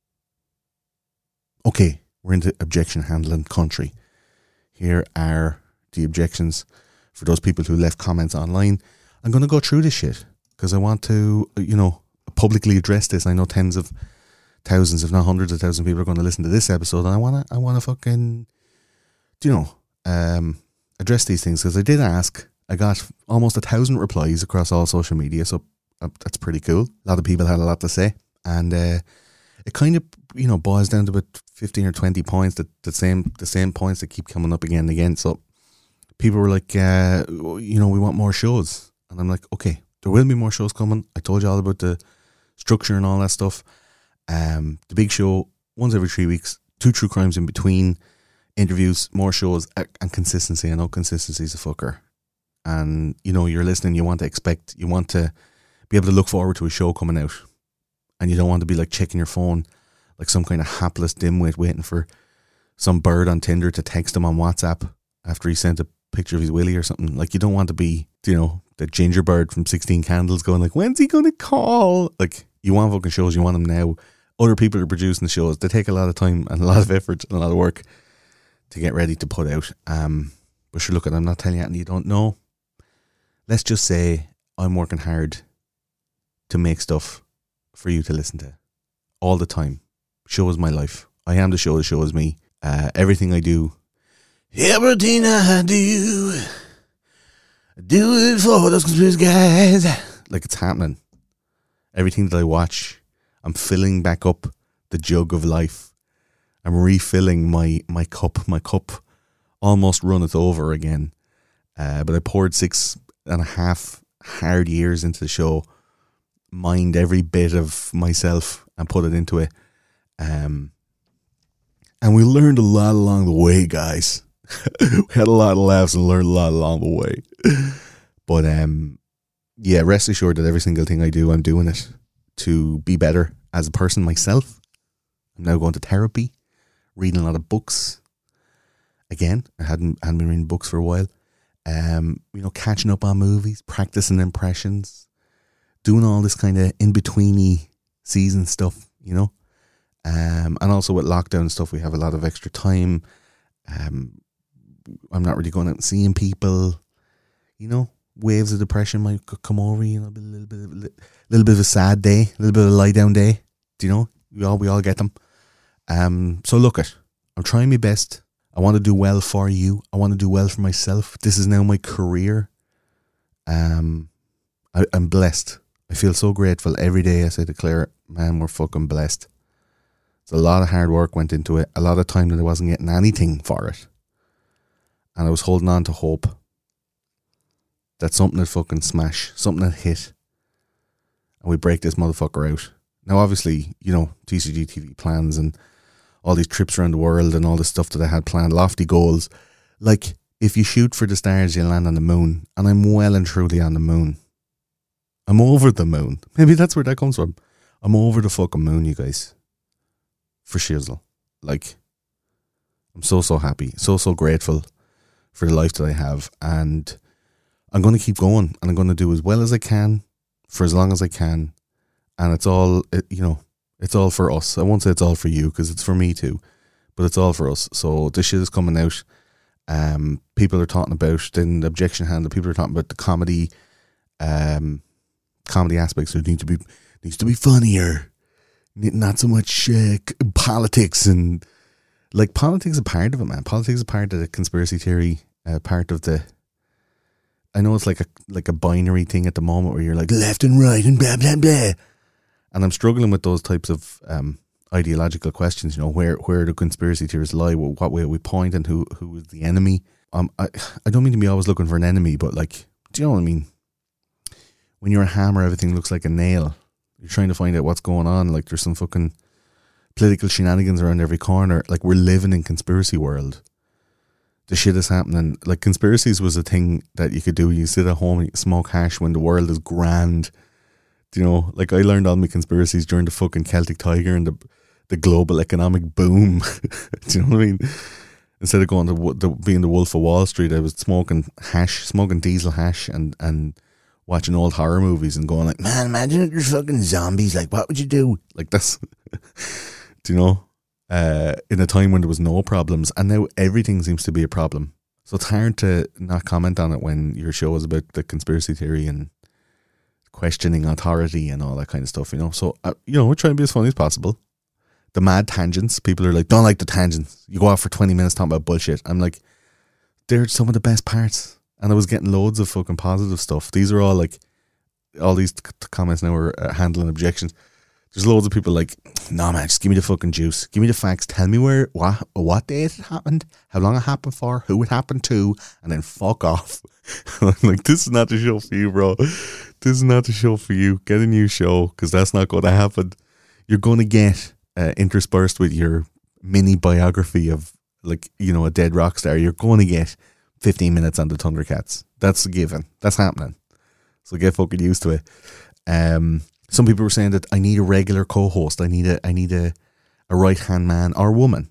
Okay, we're into objection handling country. Here are the objections for those people who left comments online. I'm going to go through this shit because I want to, publicly address this. I know tens of thousands, if not hundreds of thousands of people are going to listen to this episode, and I want to fucking, address these things, because I did ask. I got almost 1,000 replies across all social media, so that's pretty cool. A lot of people had a lot to say, and it kind of, boils down to about 15 or 20 points, the same points that keep coming up again and again. So people were like, we want more shows, and I'm like, okay, there will be more shows coming. I told you all about the structure and all that stuff. The big show, once every 3 weeks, 2 true crimes in between. interviews, more shows, and consistency. I know consistency is a fucker. And, you know, you're listening, you want to be able to look forward to a show coming out. And you don't want to be like checking your phone like some kind of hapless dimwit waiting for some bird on Tinder to text him on WhatsApp after he sent a picture of his willy or something. Like, you don't want to be, you know, the ginger bird from 16 Candles going like, when's he going to call? Like, you want fucking shows, you want them now. Other people are producing the shows. They take a lot of time and a lot of effort and a lot of work to get ready to put out. But sure, look, I'm not telling you anything you don't know. Let's just say I'm working hard to make stuff for you to listen to all the time. Show is my life. I am the show is me. Everything I do, everything I do it for those conspiracy guys. Like, it's happening. Everything that I watch, I'm filling back up the jug of life. I'm refilling my cup. My cup almost runneth over again. But I poured 6.5 hard years into the show, mined every bit of myself and put it into it. And we learned a lot along the way, guys. We had a lot of laughs and learned a lot along the way. But yeah, rest assured that every single thing I do, I'm doing it to be better as a person myself. I'm now going to therapy, reading a lot of books. Again, I hadn't been reading books for a while. You know, catching up on movies, practicing impressions, doing all this kind of in-betweeny season stuff, you know. And also with lockdown and stuff, we have a lot of extra time. I'm not really going out and seeing people, you know. Waves of depression might come over, you know, a little bit of a sad day, a little bit of a lie down day. Do you know? We all get them. So look I'm trying my best. I want to do well for you. I want to do well for myself. This is now my career. I'm blessed. I feel so grateful every day as I declare, man, we're fucking blessed. There's a lot of hard work went into it. A lot of time that I wasn't getting anything for it. And I was holding on to hope that something would fucking smash, something would hit, and we break this motherfucker out. Now, obviously, you know, TCG TV plans and all these trips around the world and all this stuff that I had planned, lofty goals. Like, if you shoot for the stars, you land on the moon, and I'm well and truly on the moon. I'm over the moon. Maybe that's where that comes from. I'm over the fucking moon, you guys. For shizzle. Like, I'm so happy, so grateful for the life that I have, and I'm going to keep going, and I'm going to do as well as I can for as long as I can. And it's all, you know, it's all for us. I won't say it's all for you, because it's for me too, but it's all for us. So this shit is coming out. People are talking about, in the objection handle, people are talking about the comedy aspects. So it needs to be funnier, not so much politics. And like, politics is a part of it, man. Politics is a part of the conspiracy theory, part of the, I know it's like a binary thing at the moment where you're like left and right and blah blah blah, and I'm struggling with those types of ideological questions. You know, where do conspiracy theories lie? What way we point, and who is the enemy? I don't mean to be always looking for an enemy, but like, do you know what I mean? When you're a hammer, everything looks like a nail. You're trying to find out what's going on. Like, there's some fucking political shenanigans around every corner. Like, we're living in conspiracy world. The shit is happening. Like, conspiracies was a thing that you could do. You sit at home and you smoke hash when the world is grand. Do you know? Like, I learned all my conspiracies during the fucking Celtic Tiger and the global economic boom. Do you know what I mean? Instead of going to being the Wolf of Wall Street, I was smoking diesel hash and watching old horror movies and going like, man, imagine if there's fucking zombies. Like, what would you do? Like, that's, do you know? In a time when there was no problems, and now everything seems to be a problem. So it's hard to not comment on it when your show is about the conspiracy theory and questioning authority and all that kind of stuff, you know. So, you know, we're trying to be as funny as possible. The mad tangents, people are like, don't like the tangents. You go off for 20 minutes talking about bullshit. I'm like, they're some of the best parts. And I was getting loads of fucking positive stuff. These are all like, all these comments now are handling objections. There's loads of people like, no man, just give me the fucking juice. Give me the facts. Tell me what day it happened, how long it happened for, who it happened to, and then fuck off. I'm like, this is not the show for you, bro. This is not the show for you. Get a new show, because that's not going to happen. You're going to get interspersed with your mini biography of like, you know, a dead rock star, you're going to get 15 minutes on the Thundercats. That's a given. That's happening. So get fucking used to it. Some people were saying that I need a regular co-host. I need a right-hand man or woman.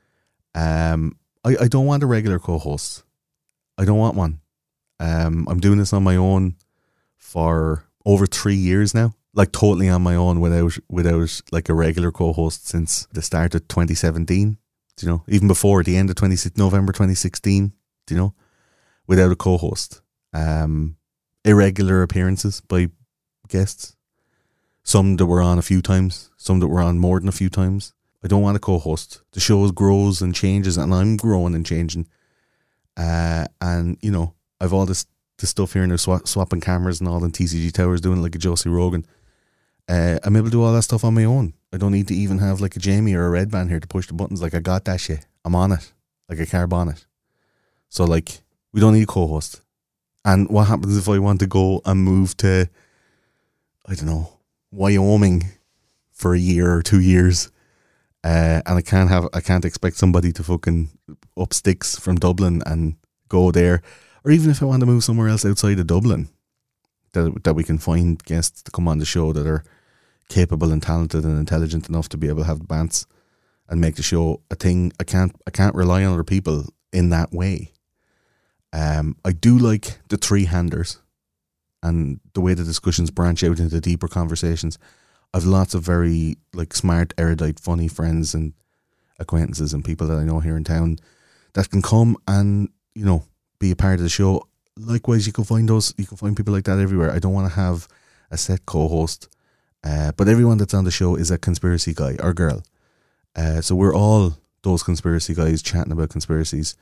I don't want a regular co-host. I don't want one. I'm doing this on my own for over 3 years now. Like totally on my own without like a regular co-host since the start of 2017. Do you know? Even before the end of November 2016. Do you know? Without a co-host. Irregular appearances by guests. Some that were on a few times. Some that were on more than a few times. I don't want a co-host. The show grows and changes, and I'm growing and changing. And, you know, I've all this stuff here now, swapping cameras and all, and TCG Towers doing it like a Josie Rogan. I'm able to do all that stuff on my own. I don't need to even have like a Jamie or a Red Band here to push the buttons. Like, I got that shit. I'm on it. Like a car bonnet. So, like, we don't need a co-host. And what happens if I want to go and move to, I don't know, Wyoming for a year or 2 years? And I can't expect somebody to fucking up sticks from Dublin and go there. Or even if I want to move somewhere else outside of Dublin, that we can find guests to come on the show that are capable and talented and intelligent enough to be able to have the bants and make the show a thing. I can't rely on other people in that way. I do like the three-handers and the way the discussions branch out into deeper conversations. I've lots of very like smart, erudite, funny friends and acquaintances and people that I know here in town that can come and, you know, be a part of the show. Likewise, you can find people like that everywhere. I don't want to have a set co-host, but everyone that's on the show is a conspiracy guy or girl. So we're all those conspiracy guys chatting about conspiracies.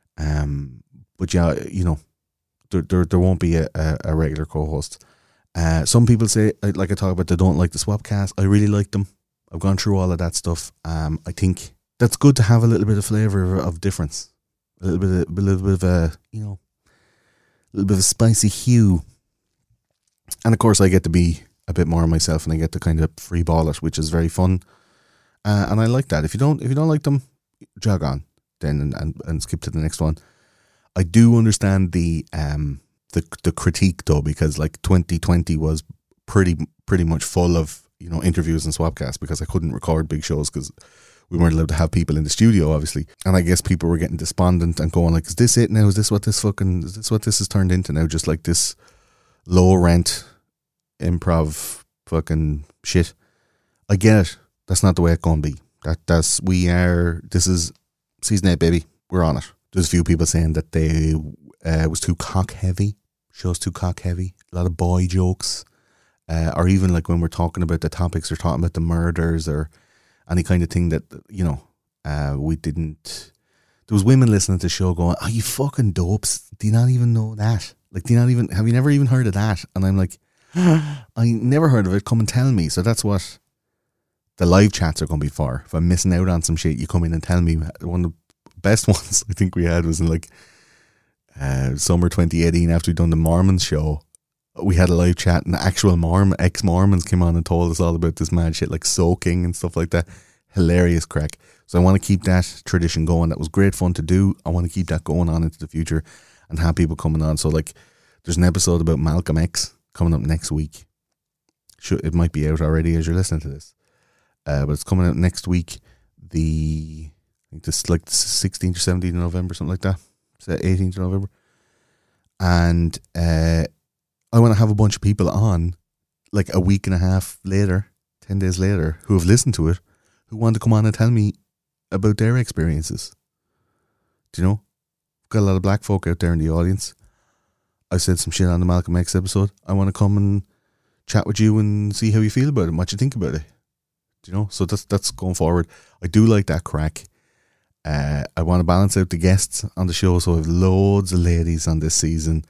But yeah, you know, there won't be a regular co-host. Some people say, like I talk about, they don't like the Swapcast. I really like them. I've gone through all of that stuff. I think that's good to have a little bit of flavour of difference. A little bit of a, you know, a little bit of a spicy hue. And of course I get to be a bit more myself and I get to kind of free ball it, which is very fun. And I like that. If you don't like them, jog on then and skip to the next one. I do understand the critique though, because like 2020 was pretty much full of, you know, interviews and Swapcasts because I couldn't record big shows because we weren't allowed to have people in the studio, obviously. And I guess people were getting despondent and going like, is this it now? Is this what this has turned into now? Just like this low rent improv fucking shit. I get it. That's not the way it's going to be. This is season 8, baby. We're on it. There's a few people saying that they was too cock heavy. Show's too cock heavy. A lot of boy jokes. Or even like when we're talking about the topics or talking about the murders or any kind of thing that, you know, we didn't. There was women listening to the show going, "Oh, you fucking dopes! Do you not even know that? Like, have you never even heard of that?" And I'm like, "I never heard of it. Come and tell me." So that's what the live chats are going to be for. If I'm missing out on some shit, you come in and tell me. One of the best ones I think we had was in like summer 2018 after we'd done the Mormons show. We had a live chat and the actual ex-Mormons came on and told us all about this mad shit like soaking and stuff like that. Hilarious crack. So I want to keep that tradition going. That was great fun to do. I want to keep that going on into the future and have people coming on. So like there's an episode about Malcolm X coming up next week. It might be out already as you're listening to this. But it's coming out next week. I think this like the 16th or 17th of November, something like that. It's the 18th of November. And I want to have a bunch of people on like a week and a half later, 10 days later, who have listened to it, who want to come on and tell me about their experiences. Do you know? Got a lot of black folk out there in the audience. I said some shit on the Malcolm X episode. I want to come and chat with you and see how you feel about it and what you think about it. Do you know? So that's going forward. I do like that crack. I want to balance out the guests on the show, so I have loads of ladies on this season.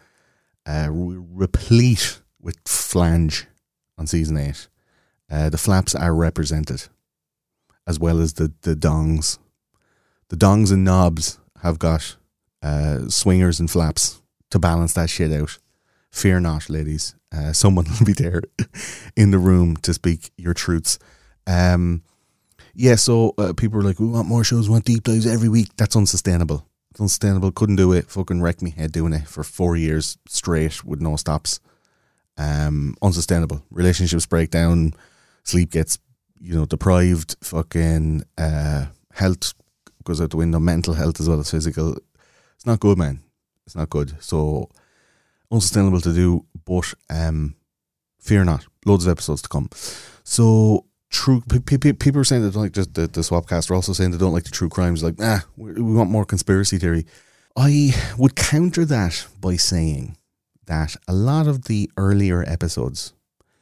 Replete with flange on season 8. The flaps are represented, as well as the dongs. The dongs and knobs have got swingers and flaps to balance that shit out. Fear not, ladies. Someone will be there in the room to speak your truths. Yeah, so people are like, we want more shows, we want deep dives every week. That's unsustainable. It's unsustainable. Couldn't do it. Fucking wrecked me head doing it for 4 years straight with no stops. Unsustainable. Relationships break down. Sleep gets, deprived. Fucking health goes out the window. Mental health as well as physical. It's not good, man. It's not good. So unsustainable to do, but fear not. Loads of episodes to come. So true. People are saying they don't like just the Swapcast. Are also saying they don't like the true crimes. Like, we want more conspiracy theory. I would counter that by saying that a lot of the earlier episodes,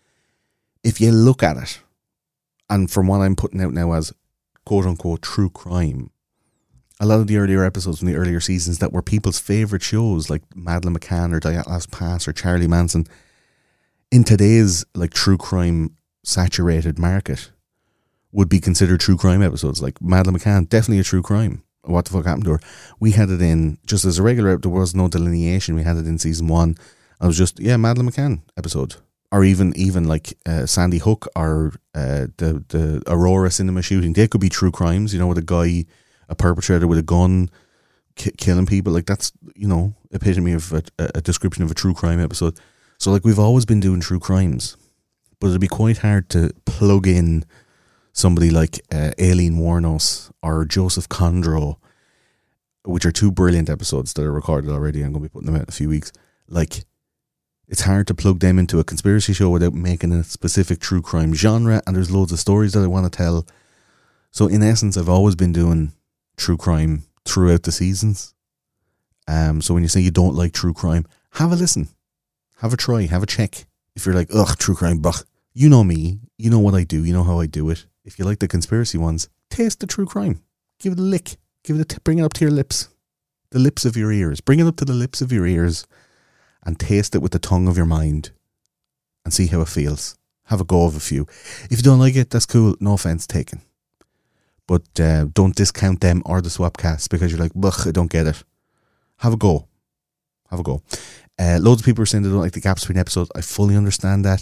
if you look at it, and from what I'm putting out now as quote unquote true crime, a lot of the earlier episodes from the earlier seasons that were people's favourite shows, like Madeleine McCann or Dialas Pass or Charlie Manson, in today's like true crime saturated market, would be considered true crime episodes. Like Madeleine McCann, definitely a true crime. What the fuck happened to her? We had it in just as a regular. There was no delineation. We had it in season 1. I was just Madeleine McCann episode, or even like Sandy Hook or the Aurora cinema shooting. They could be true crimes. With a perpetrator with a gun killing people. Like that's epitome of a description of a true crime episode. So like we've always been doing true crimes, but it'd be quite hard to plug in somebody like Aileen Wuornos or Joseph Condro, which are 2 brilliant episodes that are recorded already. I'm going to be putting them out in a few weeks. Like, it's hard to plug them into a conspiracy show without making a specific true crime genre, and there's loads of stories that I want to tell. So in essence, I've always been doing true crime throughout the seasons. So when you say you don't like true crime, have a listen. Have a try. Have a check. If you're like, ugh, true crime, bah. You know me. You know what I do. You know how I do it. If you like the conspiracy ones, taste the true crime. Give it a lick. Bring it up to your lips. The lips of your ears. Bring it up to the lips of your ears and taste it with the tongue of your mind and see how it feels. Have a go of a few. If you don't like it, that's cool. No offense taken. But don't discount them or the Swapcasts because you're like, ugh, I don't get it. Have a go. Loads of people are saying they don't like the gaps between episodes. I fully understand that.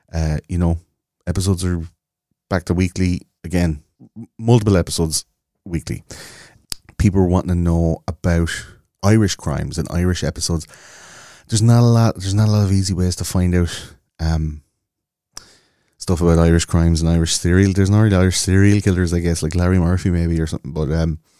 Episodes are back to weekly again, multiple episodes weekly. People are wanting to know about Irish crimes and Irish episodes. There's not a lot of easy ways to find out stuff about Irish crimes and Irish serial. There's not really Irish serial killers, I guess, like Larry Murphy maybe or something. But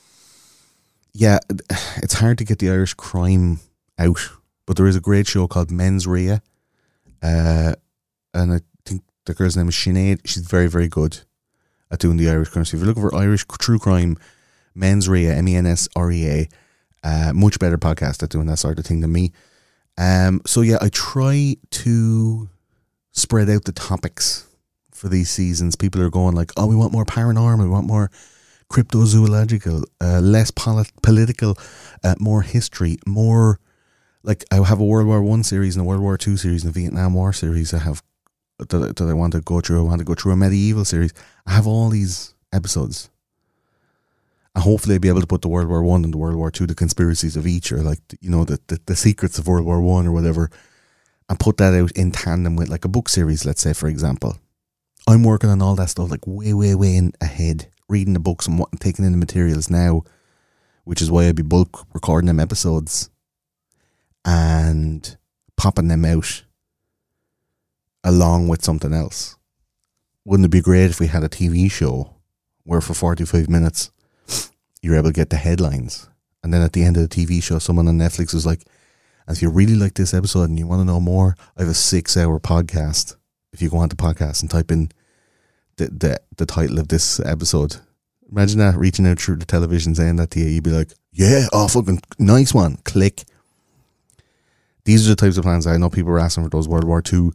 it's hard to get the Irish crime out. But there is a great show called Mens Rea, and I think the girl's name is Sinead. She's very, very good at doing the Irish crime. So if you're looking for Irish true crime, Mens Rea, MENSREA, much better podcast at doing that sort of thing than me. So yeah, I try to spread out the topics for these seasons. People are going like, oh, we want more paranormal, we want more cryptozoological, less political, more history, more... Like, I have a World War I series and a World War II series and a Vietnam War series I have that I want to go through. I want to go through a medieval series. I have all these episodes. And hopefully I'll be able to put the World War I and the World War II, the conspiracies of each, or like, the secrets of World War I or whatever, and put that out in tandem with like a book series, let's say, for example. I'm working on all that stuff like way, way, way in ahead, reading the books and taking in the materials now, which is why I'd be bulk recording them episodes and popping them out along with something else. Wouldn't it be great if we had a TV show where for 45 minutes you're able to get the headlines, and then at the end of the TV show someone on Netflix was like, and if you really like this episode and you want to know more, I have a 6-hour podcast. If you go on to podcast and type in the title of this episode, imagine that, reaching out through the television saying that to you. You'd be like, yeah, oh fucking nice one, click. These are the types of plans. I know people were asking for those World War II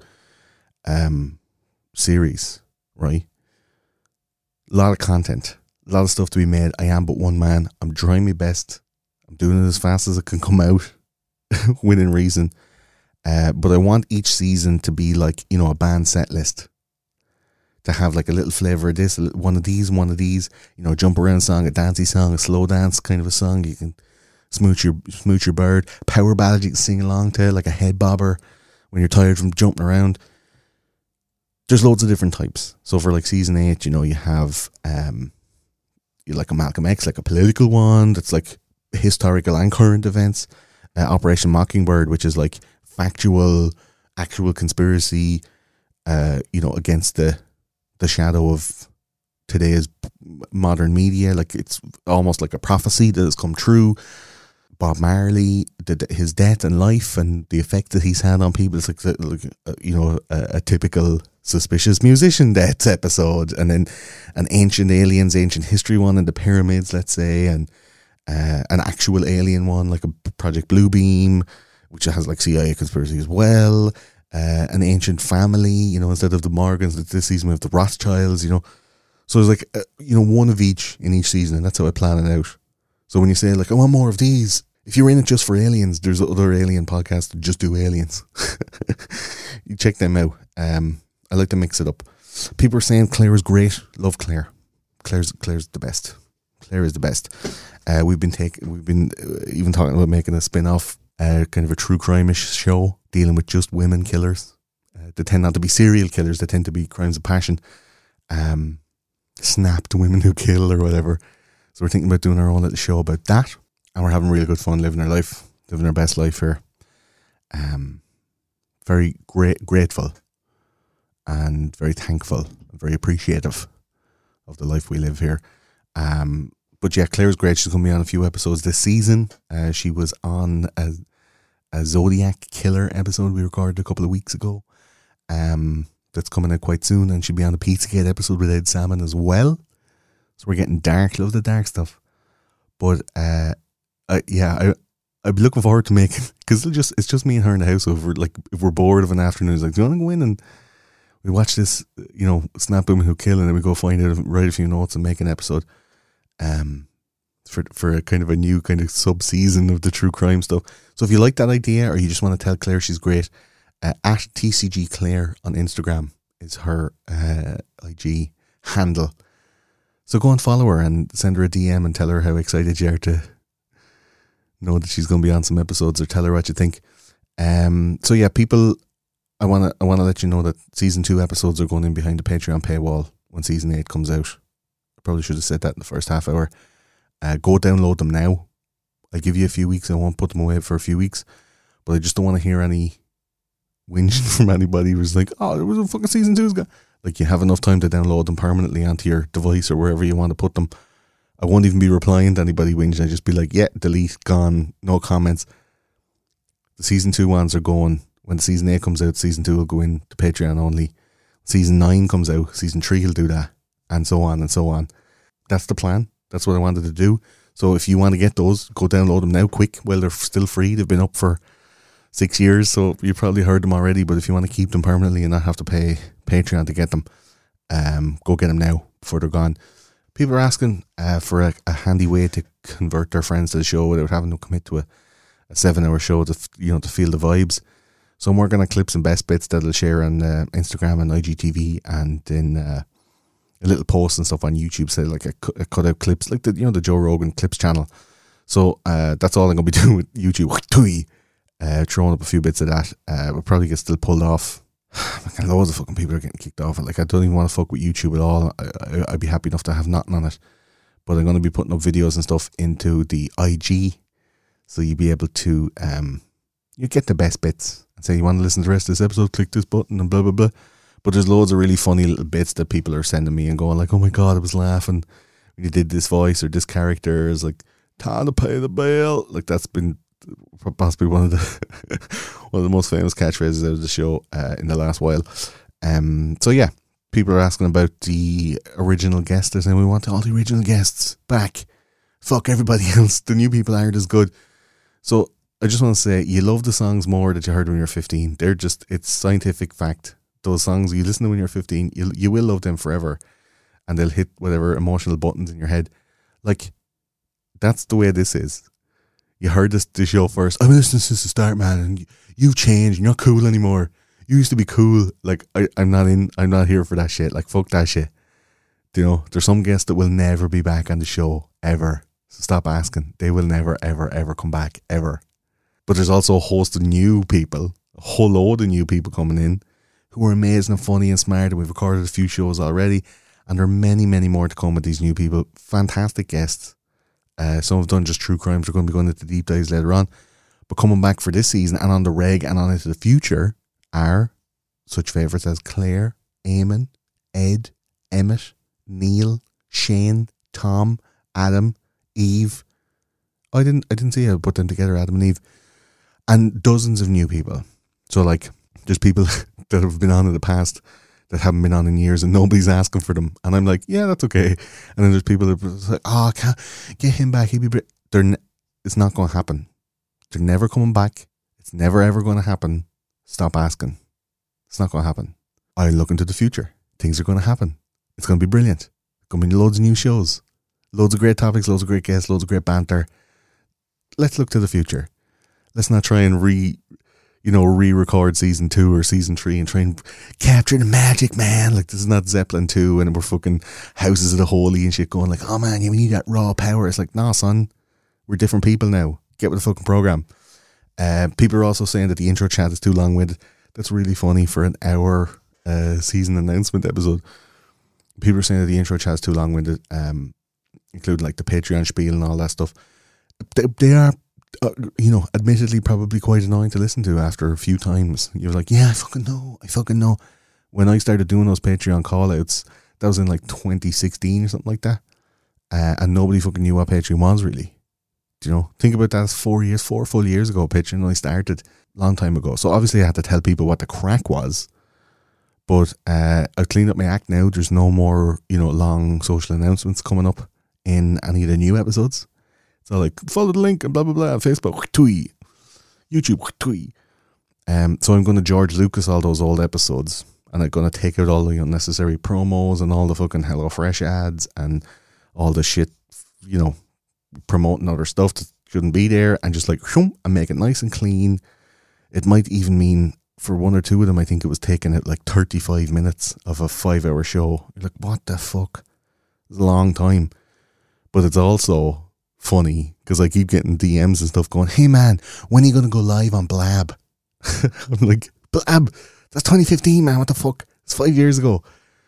series, right? A lot of content, a lot of stuff to be made. I am but one man. I'm trying my best. I'm doing it as fast as it can come out within reason. But I want each season to be like, a band set list. To have like a little flavour of this, one of these, jump around song, a dancey song, a slow dance kind of a song. You can smooch your bird. Power ballad you can sing along to, like a head bobber when you're tired from jumping around. there's loads of different types. So for like season 8, you have you like a Malcolm X, like a political one that's like historical and current events. Operation Mockingbird, which is like factual, actual conspiracy, against the shadow of today's modern media. Like it's almost like a prophecy that has come true. Bob Marley, his death and life and the effect that he's had on people. It's like a typical Suspicious Musician deaths episode, and then an ancient aliens, ancient history one in the pyramids, let's say, and an actual alien one like a Project Bluebeam, which has like CIA conspiracy as well. An ancient family, instead of the Morgans, this season we have the Rothschilds, So there's like, one of each in each season, and that's how I plan it out. So when you say like, I want more of these, if you're in it just for aliens, there's other alien podcasts that just do aliens. You check them out. I like to mix it up. People are saying Claire is great. Love Claire. Claire's the best. Claire is the best. We've been even talking about making a spin-off, kind of a true crime-ish show dealing with just women killers. They tend not to be serial killers. They tend to be crimes of passion. Snapped women who kill or whatever. So we're thinking about doing our own little show about that. And we're having really good fun living our life, living our best life here. Very grateful and very thankful and very appreciative of the life we live here. But yeah, Claire's great. She's going to be on a few episodes this season. She was on a Zodiac Killer episode we recorded a couple of weeks ago. That's coming out quite soon, and she'll be on the Pizzagate episode with Ed Salmon as well. So we're getting dark. Love the dark stuff. But I'd be looking forward to making, because it's just me and her in the house. So if we're bored of an afternoon, it's like, do you want to go in and we watch this, Snap Women Who Kill, and then we go find it, write a few notes and make an episode. For a kind of a new kind of sub-season of the true crime stuff. So if you like that idea, or you just want to tell Claire she's great, at TCG Claire on Instagram is her IG handle. So go and follow her and send her a DM and tell her how excited you are to know that she's going to be on some episodes, or tell her what you think. So yeah, people, I want to let you know that season 2 episodes are going in behind the Patreon paywall when season 8 comes out. I probably should have said that in the first half hour. Go download them now. I'll give you a few weeks. I won't put them away for a few weeks, but I just don't want to hear any whinging from anybody who's like, oh, there was a fucking season 2's got. Like, you have enough time to download them permanently onto your device or wherever you want to put them. I won't even be replying to anybody whinging. I'll just be like, yeah, delete, gone, no comments. The season 2 ones are going, when season 8 comes out, season 2 will go in to Patreon only. Season 9 comes out, season 3 will do that, and so on and so on. That's the plan. That's what I wanted to do. So if you want to get those, go download them now quick while they're still free. They've been up for 6 years, so you probably heard them already, but if you want to keep them permanently and not have to pay Patreon to get them, go get them now before they're gone. People are asking for a handy way to convert their friends to the show without having to commit to a 7-hour show to feel the vibes. So I'm working on clips and best bits that I'll share on Instagram and IGTV, and then a little post and stuff on YouTube, say like a cut out clips, like the Joe Rogan Clips channel. So that's all I'm going to be doing with YouTube. Throwing up a few bits of that. We'll probably get still pulled off. Loads of fucking people are getting kicked off. Like, I don't even want to fuck with YouTube at all. I'd be happy enough to have nothing on it. But I'm going to be putting up videos and stuff into the IG, so you'll be able to you get the best bits and say, you want to listen to the rest of this episode, click this button and blah blah blah. But there's loads of really funny little bits that people are sending me and going like, oh my god, I was laughing when you did this voice or this character. Is like, time to pay the bill. Like, that's been possibly one of the most famous catchphrases out of the show in the last while. So yeah, people are asking about the original guests. They're saying we want all the original guests back. Fuck everybody else. The new people aren't as good. So I just want to say, you love the songs more that you heard when you were 15. They're just, it's scientific fact. Those songs, you listen to when you're 15, you will love them forever, and they'll hit whatever emotional buttons in your head. Like, that's the way this is. You heard this show first. I've been listening since the start, man, and you've changed. You're not cool anymore. You used to be cool. Like, I'm not here for that shit. Like, fuck that shit. There's some guests that will never be back on the show, ever. So stop asking. They will never, ever, ever come back, ever. But there's also a host of new people, a whole load of new people coming in, who are amazing and funny and smart, and we've recorded a few shows already, and there are many, many more to come with these new people. Fantastic guests. Some have done just true crimes. We're going to be going into deep dives later on. But coming back for this season and on the reg and on into the future are such favourites as Claire, Eamon, Ed, Emmett, Neil, Shane, Tom, Adam, Eve. I didn't see how I put them together, Adam and Eve. And dozens of new people. So like, there's people that have been on in the past that haven't been on in years and nobody's asking for them. And I'm like, yeah, that's okay. And then there's people that are like, oh, I can't get him back. He'd be it's not going to happen. They're never coming back. It's never ever going to happen. Stop asking. It's not going to happen. I look into the future. Things are going to happen. It's going to be brilliant. There's going to be loads of new shows. Loads of great topics, loads of great guests, loads of great banter. Let's look to the future. Let's not try and re-record season 2 or season 3 and try and capture the magic, man. Like, this is not Zeppelin 2 and we're fucking Houses of the Holy and shit going like, oh man, we need that raw power. It's like, nah, son, we're different people now. Get with the fucking program. People are also saying that the intro chat is too long-winded. That's really funny for an hour season announcement episode. People are saying that the intro chat is too long-winded, including like the Patreon spiel and all that stuff. They are, admittedly probably quite annoying to listen to after a few times. You're like, yeah, I fucking know. When I started doing those Patreon call-outs, that was in like 2016 or something like that. And nobody fucking knew what Patreon was really. Think about that. 4 full years ago, Patreon only started a long time ago. So obviously I had to tell people what the crack was. But I've cleaned up my act now. There's no more, long social announcements coming up in any of the new episodes. So like, follow the link and blah, blah, blah. Facebook, tweet. YouTube, tweet. So I'm going to George Lucas all those old episodes. And I'm going to take out all the unnecessary promos and all the fucking HelloFresh ads and all the shit, promoting other stuff that shouldn't be there, and just like, and make it nice and clean. It might even mean for one or two of them, I think it was taking out like 35 minutes of a 5-hour show. You're like, what the fuck? It's a long time. But it's also funny because I keep getting DMs and stuff going, hey man, when are you going to go live on Blab? I'm like, Blab? That's 2015, man. What the fuck? It's 5 years ago.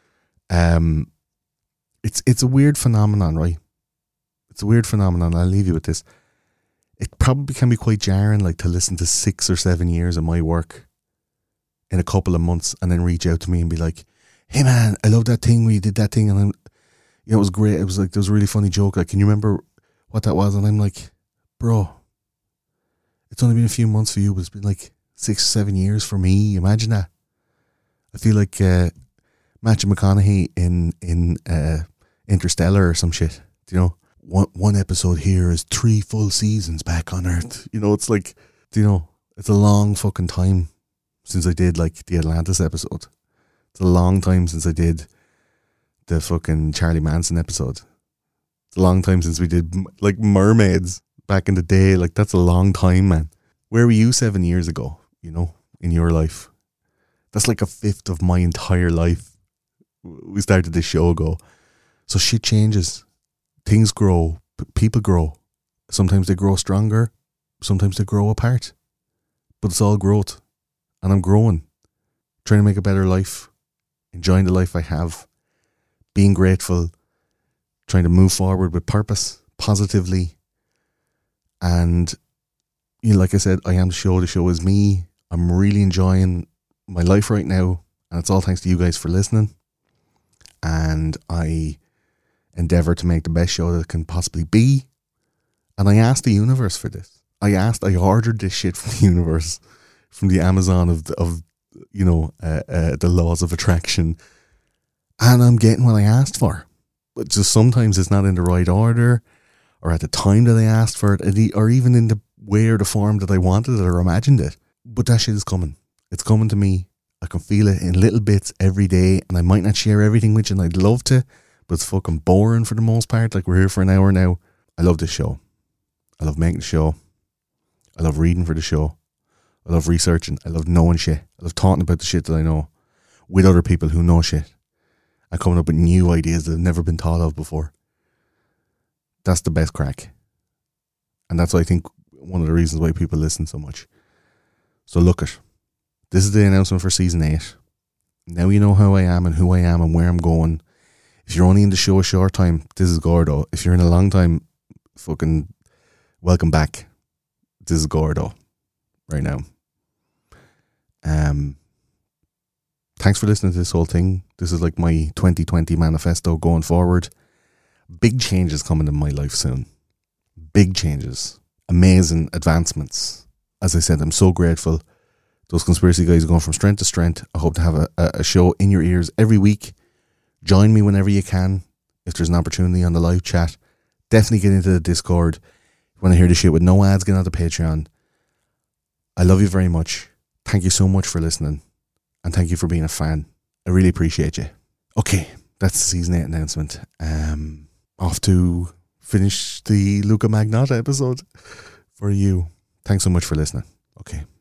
It's a weird phenomenon, right? It's a weird phenomenon. I'll leave you with this. It probably can be quite jarring, like, to listen to 6 or 7 years of my work in a couple of months and then reach out to me and be like, hey man, I love that thing where you did that thing, and it was great. It was like, there was a really funny joke. Like, can you remember what that was? And I'm like, bro, it's only been a few months for you, but it's been like 6 or 7 years for me. Imagine that. I feel like Matthew McConaughey in Interstellar or some shit. One episode here is 3 full seasons back on Earth. It's like, it's a long fucking time since I did like the Atlantis episode. It's a long time since I did the fucking Charlie Manson episode. It's a long time since we did like mermaids back in the day. Like, that's a long time, man. Where were you 7 years ago, in your life? That's like a fifth of my entire life. We started this show ago. So shit changes. Things grow, people grow. Sometimes they grow stronger, sometimes they grow apart. But it's all growth. And I'm growing, trying to make a better life, enjoying the life I have, being grateful, trying to move forward with purpose, positively. And, like I said, I am the show. The show is me. I'm really enjoying my life right now. And it's all thanks to you guys for listening. And I endeavour to make the best show that it can possibly be. And I asked the universe for this. I ordered this shit from the universe, from the Amazon of the laws of attraction. And I'm getting what I asked for. But just sometimes it's not in the right order, or at the time that I asked for it, or even in the way or the form that I wanted it or imagined it. But that shit is coming. It's coming to me. I can feel it in little bits every day, and I might not share everything with you, and I'd love to, but it's fucking boring for the most part. Like, we're here for an hour now. I love this show. I love making the show. I love reading for the show. I love researching. I love knowing shit. I love talking about the shit that I know with other people who know shit and coming up with new ideas that have never been thought of before. That's the best crack. And that's, I think, one of the reasons why people listen so much. So look it. This is the announcement for season 8. Now you know how I am and who I am and where I'm going. If you're only in the show a short time, this is Gordo. If you're in a long time, fucking welcome back. This is Gordo right now. Thanks for listening to this whole thing. This is like my 2020 manifesto going forward. Big changes coming in my life soon. Big changes. Amazing advancements. As I said, I'm so grateful. Those conspiracy guys are going from strength to strength. I hope to have a show in your ears every week. Join me whenever you can. If there's an opportunity on the live chat, definitely get into the Discord. If you want to hear the shit with no ads, get on the Patreon. I love you very much. Thank you so much for listening. And thank you for being a fan. I really appreciate you. Okay, that's the season 8 announcement. Off to finish the Luca Magnotta episode for you. Thanks so much for listening. Okay.